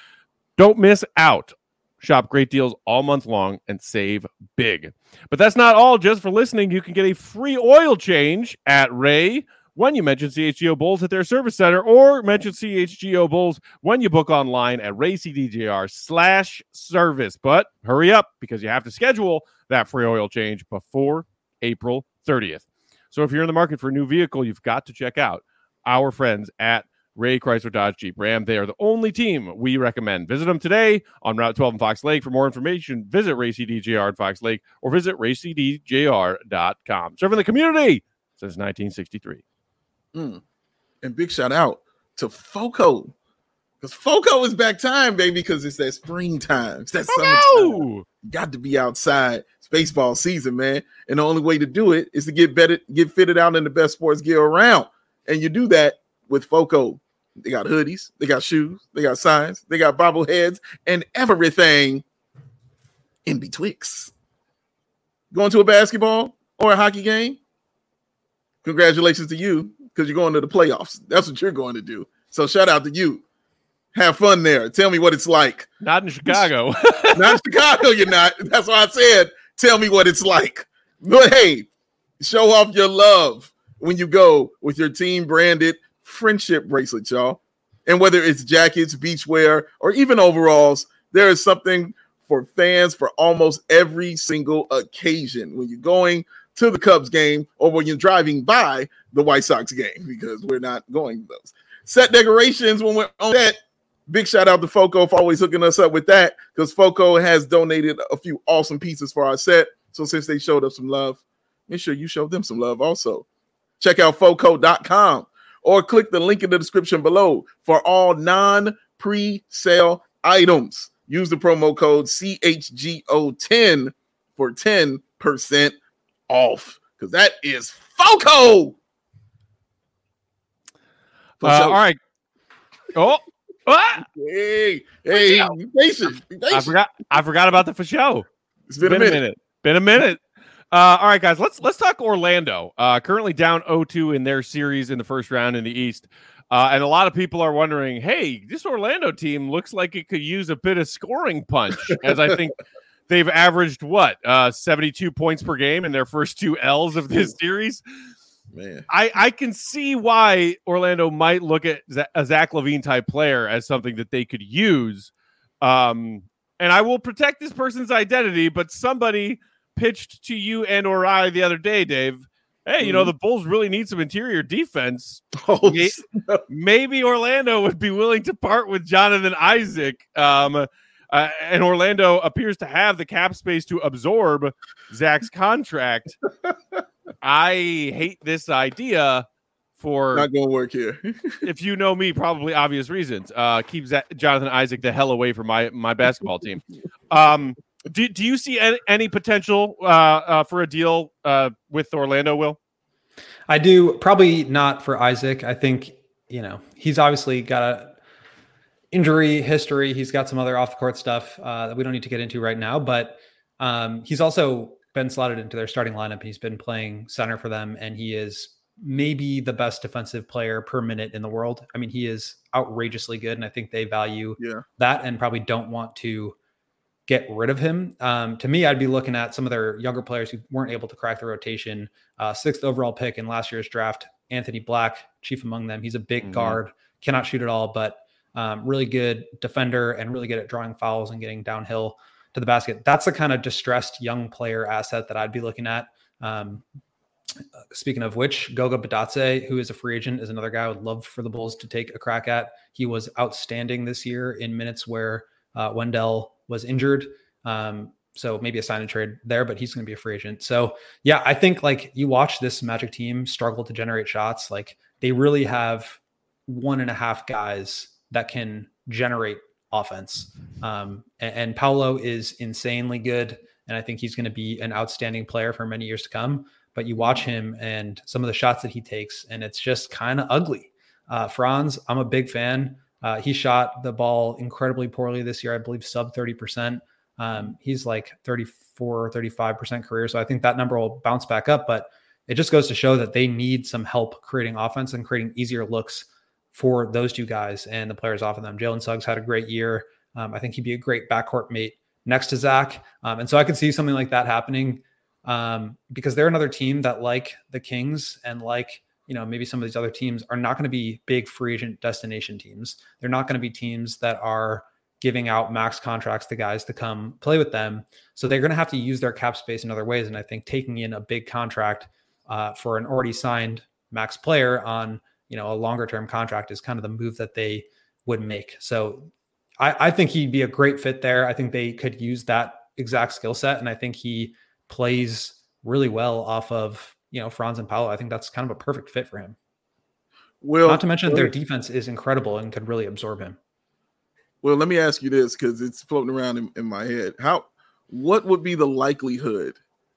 Don't miss out. Shop great deals all month long and save big. But that's not all. Just for listening, you can get a free oil change at Ray when you mention C H G O Bulls at their service center, or mention C H G O Bulls when you book online at raycdjr slash service. But hurry up because you have to schedule that free oil change before April thirtieth. So if you're in the market for a new vehicle, you've got to check out our friends at Ray Chrysler Dodge Jeep Ram. They are the only team we recommend. Visit them today on Route twelve in Fox Lake. For more information, visit Ray C D J R in Fox Lake or visit ray c d j r dot com. Serving the community since nineteen sixty-three. Mm. And big shout out to FOCO, because FOCO is back time, baby, because it's that springtime. It's that summertime. Got to be outside. It's baseball season, man. And the only way to do it is to get better, get fitted out in the best sports gear around. And you do that with FOCO. They got hoodies, they got shoes, they got signs, they got bobbleheads, and everything in betwixt. Going to a basketball or a hockey game? Congratulations to you, because you're going to the playoffs. That's what you're going to do. So shout out to you. Have fun there. Tell me what it's like. Not in Chicago. Not in Chicago, you're not. That's why I said, tell me what it's like. But hey, show off your love when you go with your team branded friendship bracelet, y'all. And whether it's jackets, beachwear, or even overalls, there is something for fans for almost every single occasion when you're going to the Cubs game or when you're driving by the White Sox game, because we're not going to those. Set decorations when we're on that. Big shout out to FOCO for always hooking us up with that, because FOCO has donated a few awesome pieces for our set. So since they showed us some love, make sure you show them some love also. Check out foco dot com or click the link in the description below for all non-pre-sale items. Use the promo code C H G O ten for ten percent off, because that is FOCO. Uh, all right. Oh, ah! hey, hey, be patient. Be patient. I forgot. I forgot about the for show. It's been, been a, minute. a minute. Been a minute. Uh, all right, guys. Let's let's talk Orlando. Uh, currently down oh two in their series in the first round in the East, uh, and a lot of people are wondering, hey, this Orlando team looks like it could use a bit of scoring punch, as I think. They've averaged what uh, seventy-two points per game in their first two L's of this series. Man, I, I can see why Orlando might look at a Zach LaVine type player as something that they could use. Um, and I will protect this person's identity, but somebody pitched to you and or I the other day, Dave. Hey, you know, the Bulls really need some interior defense. Oh, maybe, no. maybe Orlando would be willing to part with Jonathan Isaac. Um, uh, and Orlando appears to have the cap space to absorb Zach's contract. I hate this idea for not going to work here. if you know me, probably obvious reasons. Uh, keep Z- Jonathan Isaac the hell away from my, my basketball team. Um, Do, do you see any, any potential uh, uh, for a deal uh, with Orlando, Will? I do. Probably not for Isaac. I think, you know, he's obviously got a injury history. He's got some other off the court stuff uh, that we don't need to get into right now, but um, he's also been slotted into their starting lineup. He's been playing center for them, and he is maybe the best defensive player per minute in the world. I mean, he is outrageously good, and I think they value yeah. that and probably don't want to get rid of him. Um, to me, I'd be looking at some of their younger players who weren't able to crack the rotation. Uh, sixth overall pick in last year's draft, Anthony Black, chief among them. He's a big mm-hmm. guard, cannot shoot at all, but um, really good defender and really good at drawing fouls and getting downhill to the basket. That's the kind of distressed young player asset that I'd be looking at. Um, speaking of which, Goga Badatse, who is a free agent, is another guy I would love for the Bulls to take a crack at. He was outstanding this year in minutes where uh, Wendell was injured. Um, so maybe a sign and trade there, but he's going to be a free agent. So yeah, I think like you watch this Magic team struggle to generate shots. Like they really have one and a half guys that can generate offense. Um, and, and Paolo is insanely good. And I think he's going to be an outstanding player for many years to come, but you watch him and some of the shots that he takes, and it's just kind of ugly. Uh, Franz, I'm a big fan. Uh, he shot the ball incredibly poorly this year. I believe sub thirty percent. Um, he's like thirty-four, thirty-five percent career. So I think that number will bounce back up, but it just goes to show that they need some help creating offense and creating easier looks for those two guys and the players off of them. Jalen Suggs had a great year. Um, I think he'd be a great backcourt mate next to Zach. Um, and so I could see something like that happening um, because they're another team that, like the Kings and like, you know, maybe some of these other teams, are not going to be big free agent destination teams. They're not going to be teams that are giving out max contracts to guys to come play with them. So they're going to have to use their cap space in other ways. And I think taking in a big contract uh, for an already signed max player on, you know, a longer term contract is kind of the move that they would make. So I, I think he'd be a great fit there. I think they could use that exact skill set. And I think he plays really well off of, you know, Franz and Paolo. I think that's kind of a perfect fit for him. Well, not to mention their defense is incredible and could really absorb him. Well, let me ask you this, because it's floating around in, in my head. How, what would be the likelihood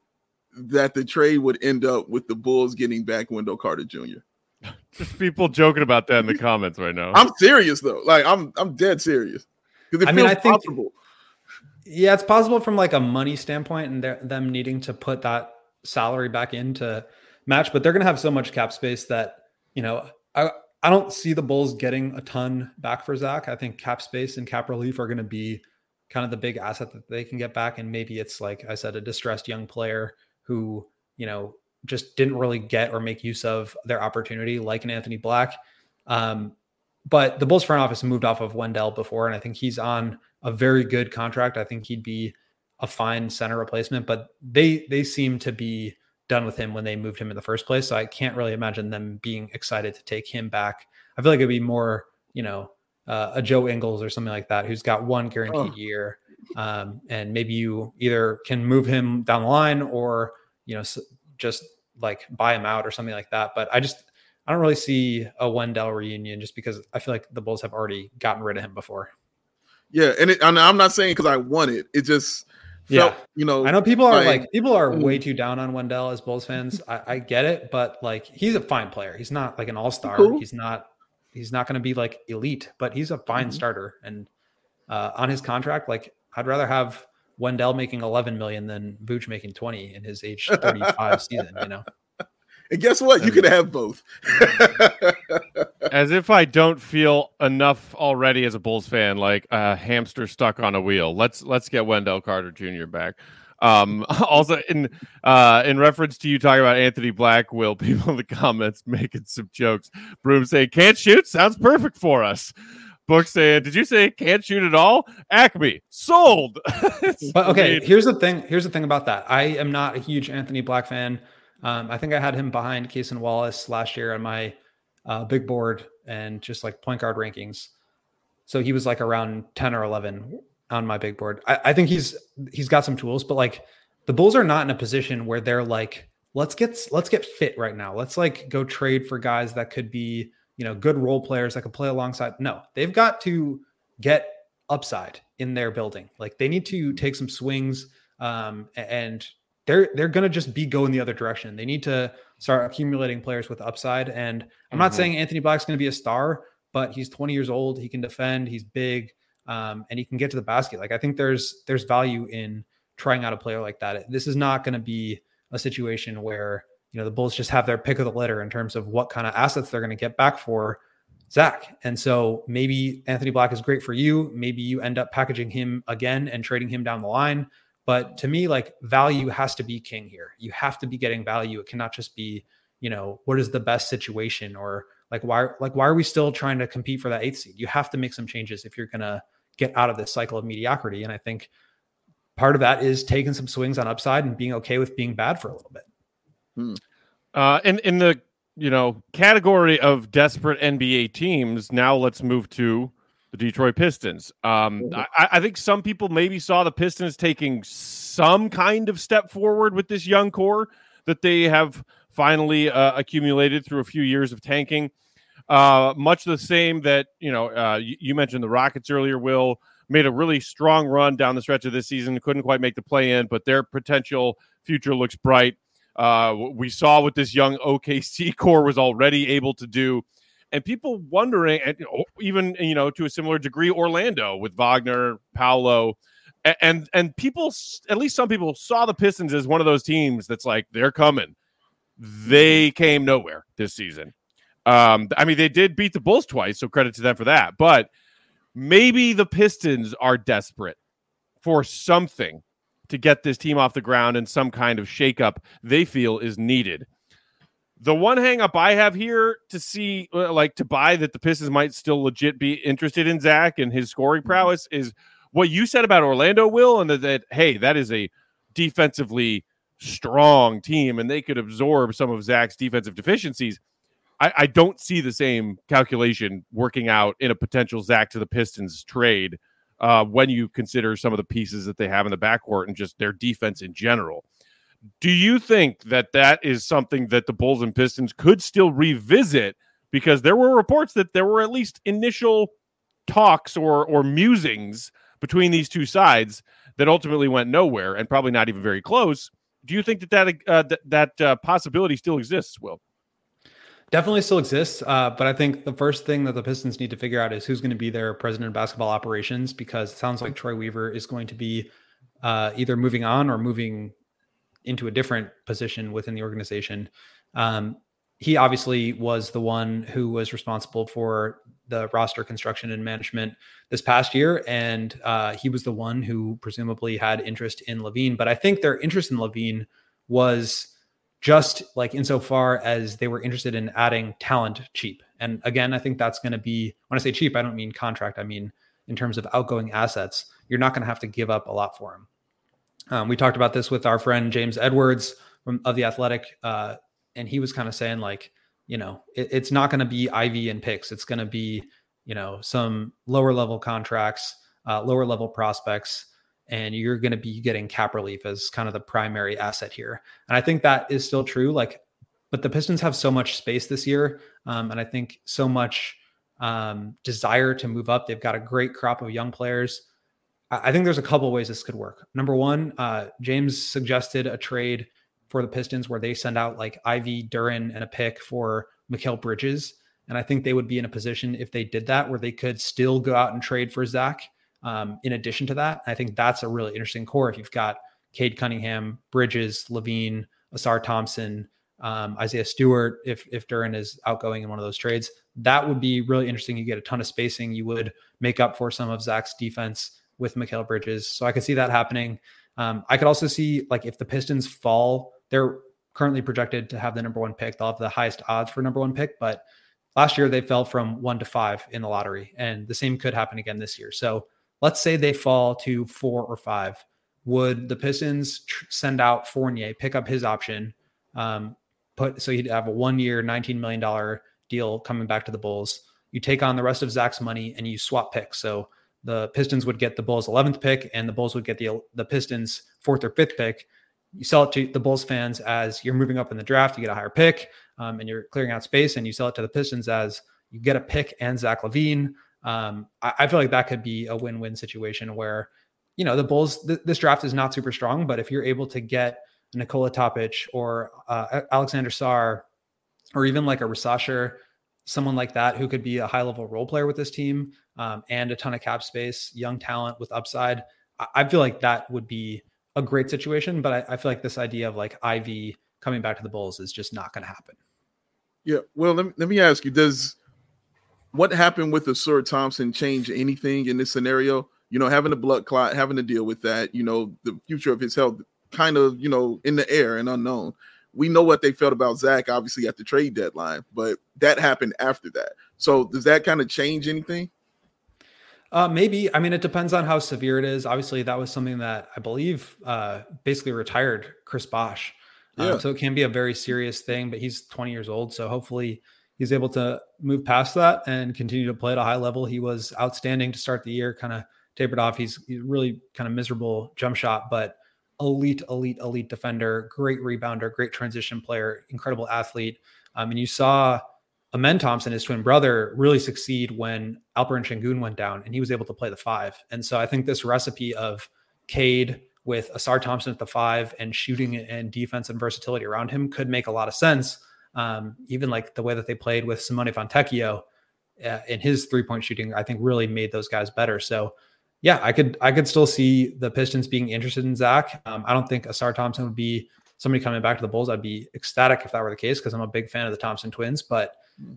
that the trade would end up with the Bulls getting back Wendell Carter Junior? Just people joking about that in the comments right now. I'm serious though. Like I'm, I'm dead serious. Because it I feels mean, I think, possible. Yeah, it's possible from like a money standpoint and them needing to put that salary back in to match, but they're going to have so much cap space that, you know, I, I don't see the Bulls getting a ton back for Zach. I think cap space and cap relief are going to be kind of the big asset that they can get back. And maybe it's, like I said, a distressed young player who, you know, just didn't really get or make use of their opportunity, like an Anthony Black. Um, but the Bulls front office moved off of Wendell before, and I think he's on a very good contract. I think he'd be a fine center replacement, but they they seem to be done with him when they moved him in the first place. So I can't really imagine them being excited to take him back. I feel like it'd be more, you know, uh, a Joe Ingles or something like that, who's got one guaranteed oh. year. Um, and maybe you either can move him down the line or, you know, just like buy him out or something like that. But I just, I don't really see a Wendell reunion just because I feel like the Bulls have already gotten rid of him before. Yeah. And, it, and I'm not saying because I want it. It just felt, yeah. you know, I know people are like, like people are way too down on Wendell as Bulls fans. I, I get it, but like, he's a fine player. He's not like an all-star. Cool. He's not, he's not going to be like elite, but he's a fine mm-hmm. starter. And uh, on his contract, like I'd rather have Wendell making eleven million than Vooch making twenty in his age thirty-five season, you know? And guess what? You could have both. As if I don't feel enough already as a Bulls fan, like a hamster stuck on a wheel. Let's let's get Wendell Carter Junior back. Um, also, in uh, in reference to you talking about Anthony Black, Will, people in the comments making some jokes. Broom saying, can't shoot? Sounds perfect for us. Facebook saying, "Did you say can't shoot at all?" Acme sold. But okay, here's the thing. Here's the thing about that. I am not a huge Anthony Black fan. Um, I think I had him behind Cason Wallace last year on my uh, big board and just like point guard rankings. So he was like around ten or eleven on my big board. I, I think he's he's got some tools, but like the Bulls are not in a position where they're like, let's get let's get fit right now. Let's like go trade for guys that could be, you know, good role players that could play alongside. No, they've got to get upside in their building. Like they need to take some swings, um, and they're they're going to just be going the other direction. They need to start accumulating players with upside. And I'm mm-hmm. not saying Anthony Black's going to be a star, but he's twenty years old. He can defend. He's big, um, and he can get to the basket. Like I think there's there's value in trying out a player like that. This is not going to be a situation where, you know, the Bulls just have their pick of the litter in terms of what kind of assets they're going to get back for Zach. And so maybe Anthony Black is great for you. Maybe you end up packaging him again and trading him down the line. But to me, like value has to be king here. You have to be getting value. It cannot just be, you know, what is the best situation, or like, why, like, why are we still trying to compete for that eighth seed? You have to make some changes if you're going to get out of this cycle of mediocrity. And I think part of that is taking some swings on upside and being okay with being bad for a little bit. Hmm. Uh, in, in the, you know, category of desperate N B A teams, now let's move to the Detroit Pistons. Um, I, I think some people maybe saw the Pistons taking some kind of step forward with this young core that they have finally uh, accumulated through a few years of tanking. Uh, much the same that, you know, uh, you, you mentioned the Rockets earlier, Will, made a really strong run down the stretch of this season, couldn't quite make the play in, but their potential future looks bright. Uh, we saw what this young O K C core was already able to do. And people wondering, and even, you know, to a similar degree, Orlando with Wagner, Paolo, and, and and people, at least some people, saw the Pistons as one of those teams that's like, they're coming. They came nowhere this season. Um, I mean, they did beat the Bulls twice, so credit to them for that. But maybe the Pistons are desperate for something to get this team off the ground, and some kind of shakeup they feel is needed. The one hang up I have here to see, like to buy that the Pistons might still legit be interested in Zach and his scoring prowess is what you said about Orlando, Will, and that, that hey, that is a defensively strong team and they could absorb some of Zach's defensive deficiencies. I, I don't see the same calculation working out in a potential Zach to the Pistons trade uh, when you consider some of the pieces that they have in the backcourt and just their defense in general. Do you think that that is something that the Bulls and Pistons could still revisit? Because there were reports that there were at least initial talks or or musings between these two sides that ultimately went nowhere and probably not even very close. Do you think that that, uh, that, that uh, possibility still exists, Will? Definitely still exists, uh, but I think the first thing that the Pistons need to figure out is who's going to be their president of basketball operations, because it sounds like Troy Weaver is going to be uh, either moving on or moving into a different position within the organization. Um, he obviously was the one who was responsible for the roster construction and management this past year. And uh, he was the one who presumably had interest in LaVine. But I think their interest in LaVine was just like insofar as they were interested in adding talent cheap. And again, I think that's going to be, when I say cheap, I don't mean contract. I mean, in terms of outgoing assets, you're not going to have to give up a lot for him. Um, we talked about this with our friend James Edwards from, of The Athletic, uh, and he was kind of saying like, you know, it, it's not going to be Ivy and picks. It's going to be, you know, some lower level contracts, uh, lower level prospects, and you're going to be getting cap relief as kind of the primary asset here. And I think that is still true. Like, but the Pistons have so much space this year, um, and I think so much um, desire to move up. They've got a great crop of young players. I think there's a couple ways this could work. Number one, uh, James suggested a trade for the Pistons where they send out like Ivy, Duren, and a pick for Mikal Bridges. And I think they would be in a position if they did that where they could still go out and trade for Zach. Um, in addition to that, I think that's a really interesting core. If you've got Cade Cunningham, Bridges, LaVine, Asar Thompson, um, Isaiah Stewart, if if Duren is outgoing in one of those trades, that would be really interesting. You get a ton of spacing. You would make up for some of Zach's defense with Mikal Bridges. So I could see that happening. Um, I could also see like if the Pistons fall, they're currently projected to have the number one pick. They'll have the highest odds for number one pick, but last year they fell from one to five in the lottery, and the same could happen again this year. So let's say they fall to four or five. Would the Pistons tr- send out Fournier, pick up his option, um, put so he'd have a one-year, nineteen million dollars deal coming back to the Bulls? You take on the rest of Zach's money and you swap picks. So the Pistons would get the Bulls' eleventh pick, and the Bulls would get the the Pistons' fourth or fifth pick. You sell it to the Bulls fans as you're moving up in the draft, you get a higher pick, um, and you're clearing out space, and you sell it to the Pistons as you get a pick and Zach LaVine. Um, I, I feel like that could be a win-win situation where, you know, the Bulls, th- this draft is not super strong, but if you're able to get Nikola Topic or uh, Alexander Sarr, or even like a Rasasher, someone like that who could be a high-level role player with this team, um, and a ton of cap space, young talent with upside, I, I feel like that would be a great situation. But I, I feel like this idea of like Ivy coming back to the Bulls is just not going to happen. Yeah. Well, let me, let me ask you, does what happened with Ausar Thompson change anything in this scenario? You know, having a blood clot, having to deal with that, you know, the future of his health kind of, you know, in the air and unknown. We know what they felt about Zach, obviously, at the trade deadline, but that happened after that. So does that kind of change anything? Uh, maybe. I mean, it depends on how severe it is. Obviously, that was something that I believe uh, basically retired Chris Bosh. Um, Yeah. So it can be a very serious thing, but he's twenty years old. So hopefully he's able to move past that and continue to play at a high level. He was outstanding to start the year, kind of tapered off. He's, he's really kind of miserable jump shot, but elite, elite, elite defender, great rebounder, great transition player, incredible athlete. Um, and you saw Amen Thompson, his twin brother, really succeed when Alperen Sengun went down and he was able to play the five. And so I think this recipe of Cade with Ausar Thompson at the five and shooting and defense and versatility around him could make a lot of sense. Um, even like the way that they played with Simone Fontecchio uh, in his three-point shooting, I think really made those guys better. So yeah, I could, I could still see the Pistons being interested in Zach. Um, I don't think Ausar Thompson would be somebody coming back to the Bulls. I'd be ecstatic if that were the case, because I'm a big fan of the Thompson twins, but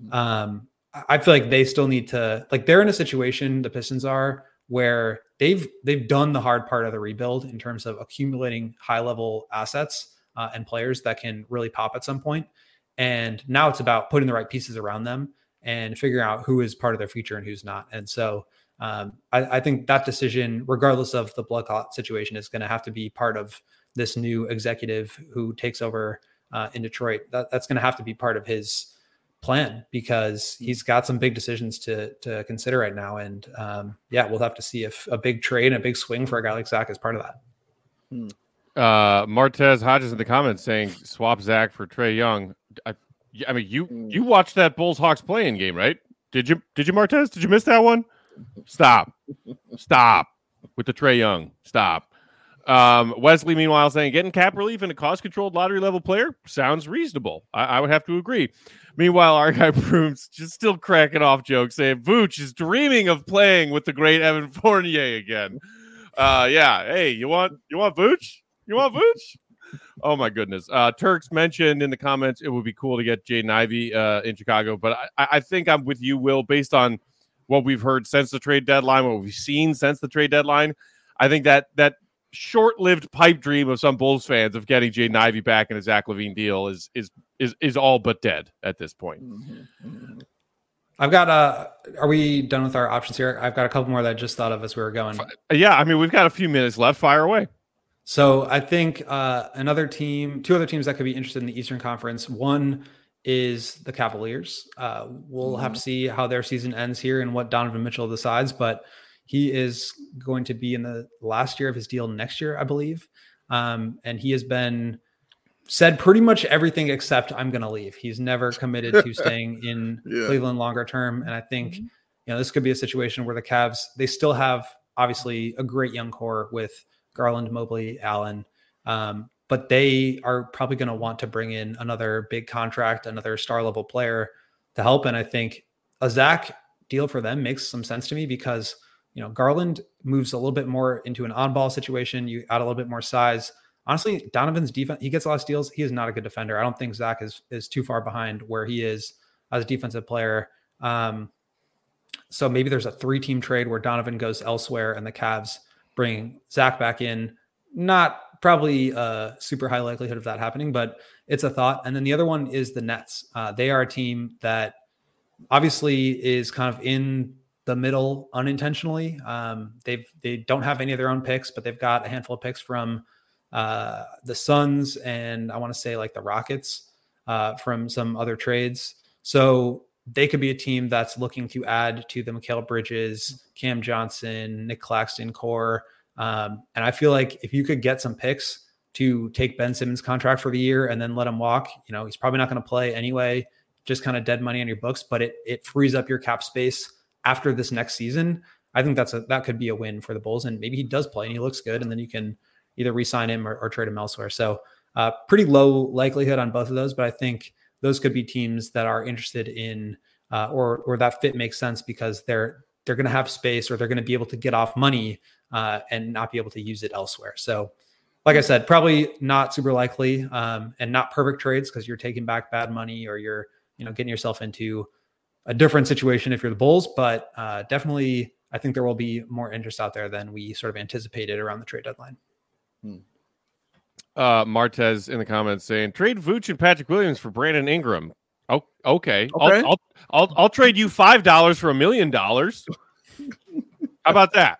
um, I feel like they still need to, like, they're in a situation, the Pistons are, where they've, they've done the hard part of the rebuild in terms of accumulating high level assets uh, and players that can really pop at some point. And now it's about putting the right pieces around them and figuring out who is part of their future and who's not. And so um, I, I think that decision, regardless of the blood clot situation, is going to have to be part of this new executive who takes over uh, in Detroit. That, that's going to have to be part of his plan, because he's got some big decisions to to consider right now. And um, yeah, we'll have to see if a big trade and a big swing for a guy like Zach is part of that. Uh, Martez Hodges in the comments saying swap Zach for Trae Young. I, I mean, you you watched that Bulls Hawks playing game, right? Did you? Did you, Martez? Did you miss that one? Stop, stop with the Trae Young. Stop. Um, Wesley, meanwhile, saying getting cap relief and a cost-controlled lottery level player sounds reasonable. I, I would have to agree. Meanwhile, our guy Brooms just still cracking off jokes, saying Vooch is dreaming of playing with the great Evan Fournier again. Uh, yeah. Hey, you want you want Vooch? You want Vooch? Oh my goodness. Uh, Turks mentioned in the comments it would be cool to get Jaden Ivey uh, in Chicago, but I, I think I'm with you, Will, based on what we've heard since the trade deadline, what we've seen since the trade deadline. I think that that. short-lived pipe dream of some Bulls fans of getting Jaden Ivey back in a Zach LaVine deal is is is is all but dead at this point. I've got uh are we done with our options here? I've got a couple more that I just thought of as we were going. Yeah, I mean, we've got a few minutes left. Fire away. So I think uh, another team, two other teams that could be interested in the Eastern Conference. One is the Cavaliers. Uh, we'll mm-hmm. have to see how their season ends here and what Donovan Mitchell decides, but he is going to be in the last year of his deal next year, I believe. Um, and he has been said pretty much everything except I'm going to leave. He's never committed to staying in yeah. Cleveland longer term. And I think, mm-hmm. you know, this could be a situation where the Cavs, they still have obviously a great young core with Garland, Mobley, Allen. Um, but they are probably going to want to bring in another big contract, another star level player to help. And I think a Zach deal for them makes some sense to me, because you know, Garland moves a little bit more into an on-ball situation. You add a little bit more size. Honestly, Donovan's defense, he gets a lot of steals. He is not a good defender. I don't think Zach is is too far behind where he is as a defensive player. Um, so maybe there's a three-team trade where Donovan goes elsewhere and the Cavs bring Zach back in. Not probably a super high likelihood of that happening, but it's a thought. And then the other one is the Nets. Uh, they are a team that obviously is kind of in the middle unintentionally. Um, they've, they don't have any of their own picks, but they've got a handful of picks from uh, the Suns and I want to say like the Rockets uh, from some other trades. So they could be a team that's looking to add to the Mikal Bridges, Cam Johnson, Nick Claxton core. Um, and I feel like if you could get some picks to take Ben Simmons' contract for the year and then let him walk, you know, he's probably not going to play anyway, just kind of dead money on your books, but it it frees up your cap space after this next season. I think that's a, that could be a win for the Bulls, and maybe he does play and he looks good, and then you can either re-sign him or, or trade him elsewhere. So uh, pretty low likelihood on both of those, but I think those could be teams that are interested in, uh, or or that fit makes sense because they're they're going to have space or they're going to be able to get off money uh, and not be able to use it elsewhere. So, like I said, probably not super likely um, and not perfect trades because you're taking back bad money or you're you know getting yourself into a different situation if you're the Bulls. But uh, definitely, I think there will be more interest out there than we sort of anticipated around the trade deadline. Hmm. Uh, Martez in the comments saying trade Vooch and Patrick Williams for Brandon Ingram. Oh, okay. Okay. I'll, I'll I'll I'll trade you five dollars for a million dollars. How about that?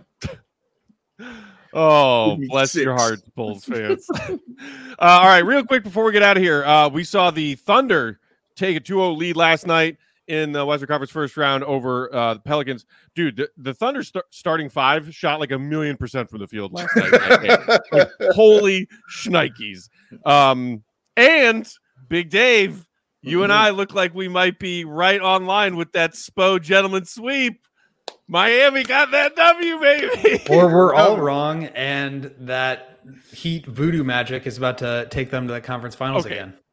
Oh, bless Six. your heart, Bulls fans. uh, all right, real quick before we get out of here, uh, we saw the Thunder take a two oh lead last night in the Western Conference first round over uh, the Pelicans. Dude, the, the Thunder st- starting five shot like a million percent from the field last night. Like, holy shnikes. Um, and Big Dave, you mm-hmm. and I look like we might be right online with that Spo gentleman sweep. Miami got that W, baby. Or we're all wrong, and that Heat voodoo magic is about to take them to the conference finals okay. again.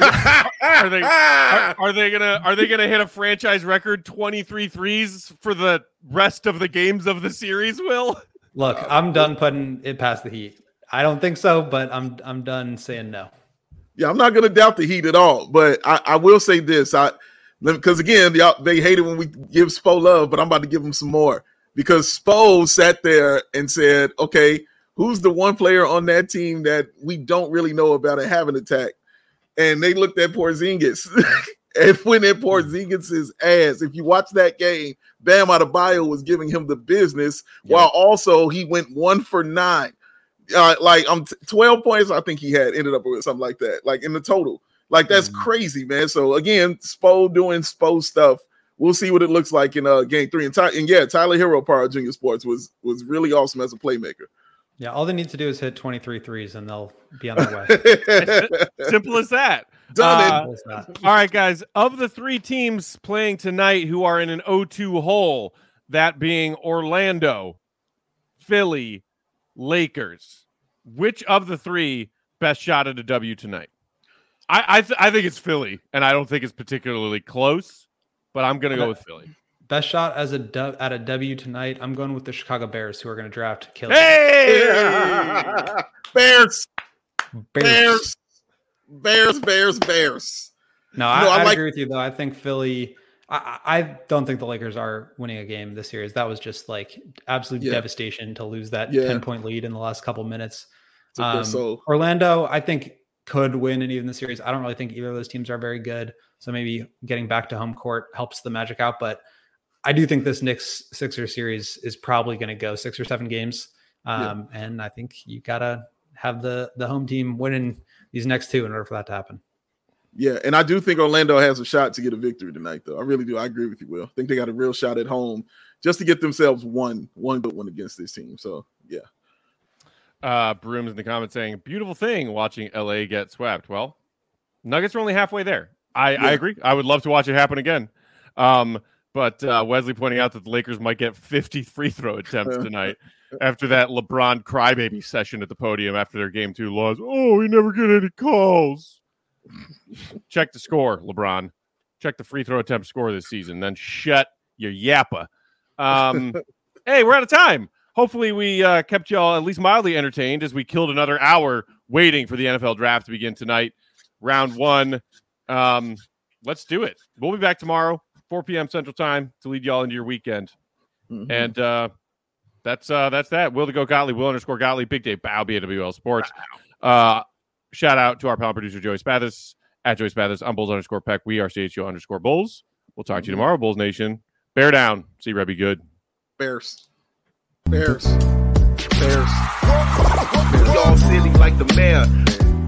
are they are, are they gonna are they gonna hit a franchise record twenty-three threes for the rest of the games of the series? Will look, I'm done putting it past the Heat. I don't think so, but I'm I'm done saying no. Yeah, I'm not gonna doubt the Heat at all, but I, I will say this: I because again, they, they hate it when we give Spo love, but I'm about to give them some more because Spo sat there and said, "Okay, who's the one player on that team that we don't really know about and have an attack?" And they looked at Porzingis and went at Porzingis' ass. If you watch that game, Bam Adebayo was giving him the business, yeah. while also he went one for nine. Uh, like I'm um, t- twelve points, I think he had ended up with something like that, like in the total. Like that's mm-hmm. crazy, man. So again, Spo doing Spo stuff. We'll see what it looks like in uh, game three. And, Ty- and yeah, Tyler Hero, Power Junior Sports, was was really awesome as a playmaker. Yeah, all they need to do is hit twenty-three threes and they'll be on their way. Simple as that. Done uh, it. All right, guys. Of the three teams playing tonight who are in an oh two hole, that being Orlando, Philly, Lakers, which of the three best shot at a W tonight? I I, th- I think it's Philly, and I don't think it's particularly close, but I'm going to go with Philly. Best shot as a du- at a W tonight, I'm going with the Chicago Bears, who are going to draft Caleb. Hey! Bears! Bears! Bears, Bears, Bears. No, I, no, I, I like- agree with you, though. I think Philly I, – I don't think the Lakers are winning a game this series. That was just, like, absolute yeah. devastation to lose that yeah. ten-point lead in the last couple minutes. Um, Orlando, I think, could win and even the series. I don't really think either of those teams are very good, so maybe getting back to home court helps the Magic out, but – I do think this Knicks Sixers series is probably going to go six or seven games. Um, yeah. And I think you got to have the, the home team winning these next two in order for that to happen. Yeah. And I do think Orlando has a shot to get a victory tonight, though. I really do. I agree with you, Will. I think they got a real shot at home just to get themselves one, one good one against this team. So, yeah. Uh, Broom's in the comments saying, beautiful thing watching L A get swept. Well, Nuggets are only halfway there. I, yeah. I agree. I would love to watch it happen again. Um, But uh, Wesley pointing out that the Lakers might get fifty free throw attempts tonight after that LeBron crybaby session at the podium after their game two loss. Oh, we never get any calls. Check the score, LeBron. Check the free throw attempt score this season. Then shut your yappa. Um, hey, we're out of time. Hopefully we uh, kept y'all at least mildly entertained as we killed another hour waiting for the N F L draft to begin tonight. Round one. Um, let's do it. We'll be back tomorrow. four p.m. Central Time to lead y'all into your weekend. Mm-hmm. And uh, that's uh, that's that. Will to go Gottlieb, Will underscore Gottlieb, Big Dave Bow, B A W L Sports. Uh, shout out to our panel producer, Joey Spathis, at Joey Spathis. I'm Bulls underscore Peck. We are C H O underscore Bulls. We'll We'll talk to you tomorrow, Bulls Nation. Bear down. See Rebby good. Bears. Bears. Bears. Y'all silly like the mayor.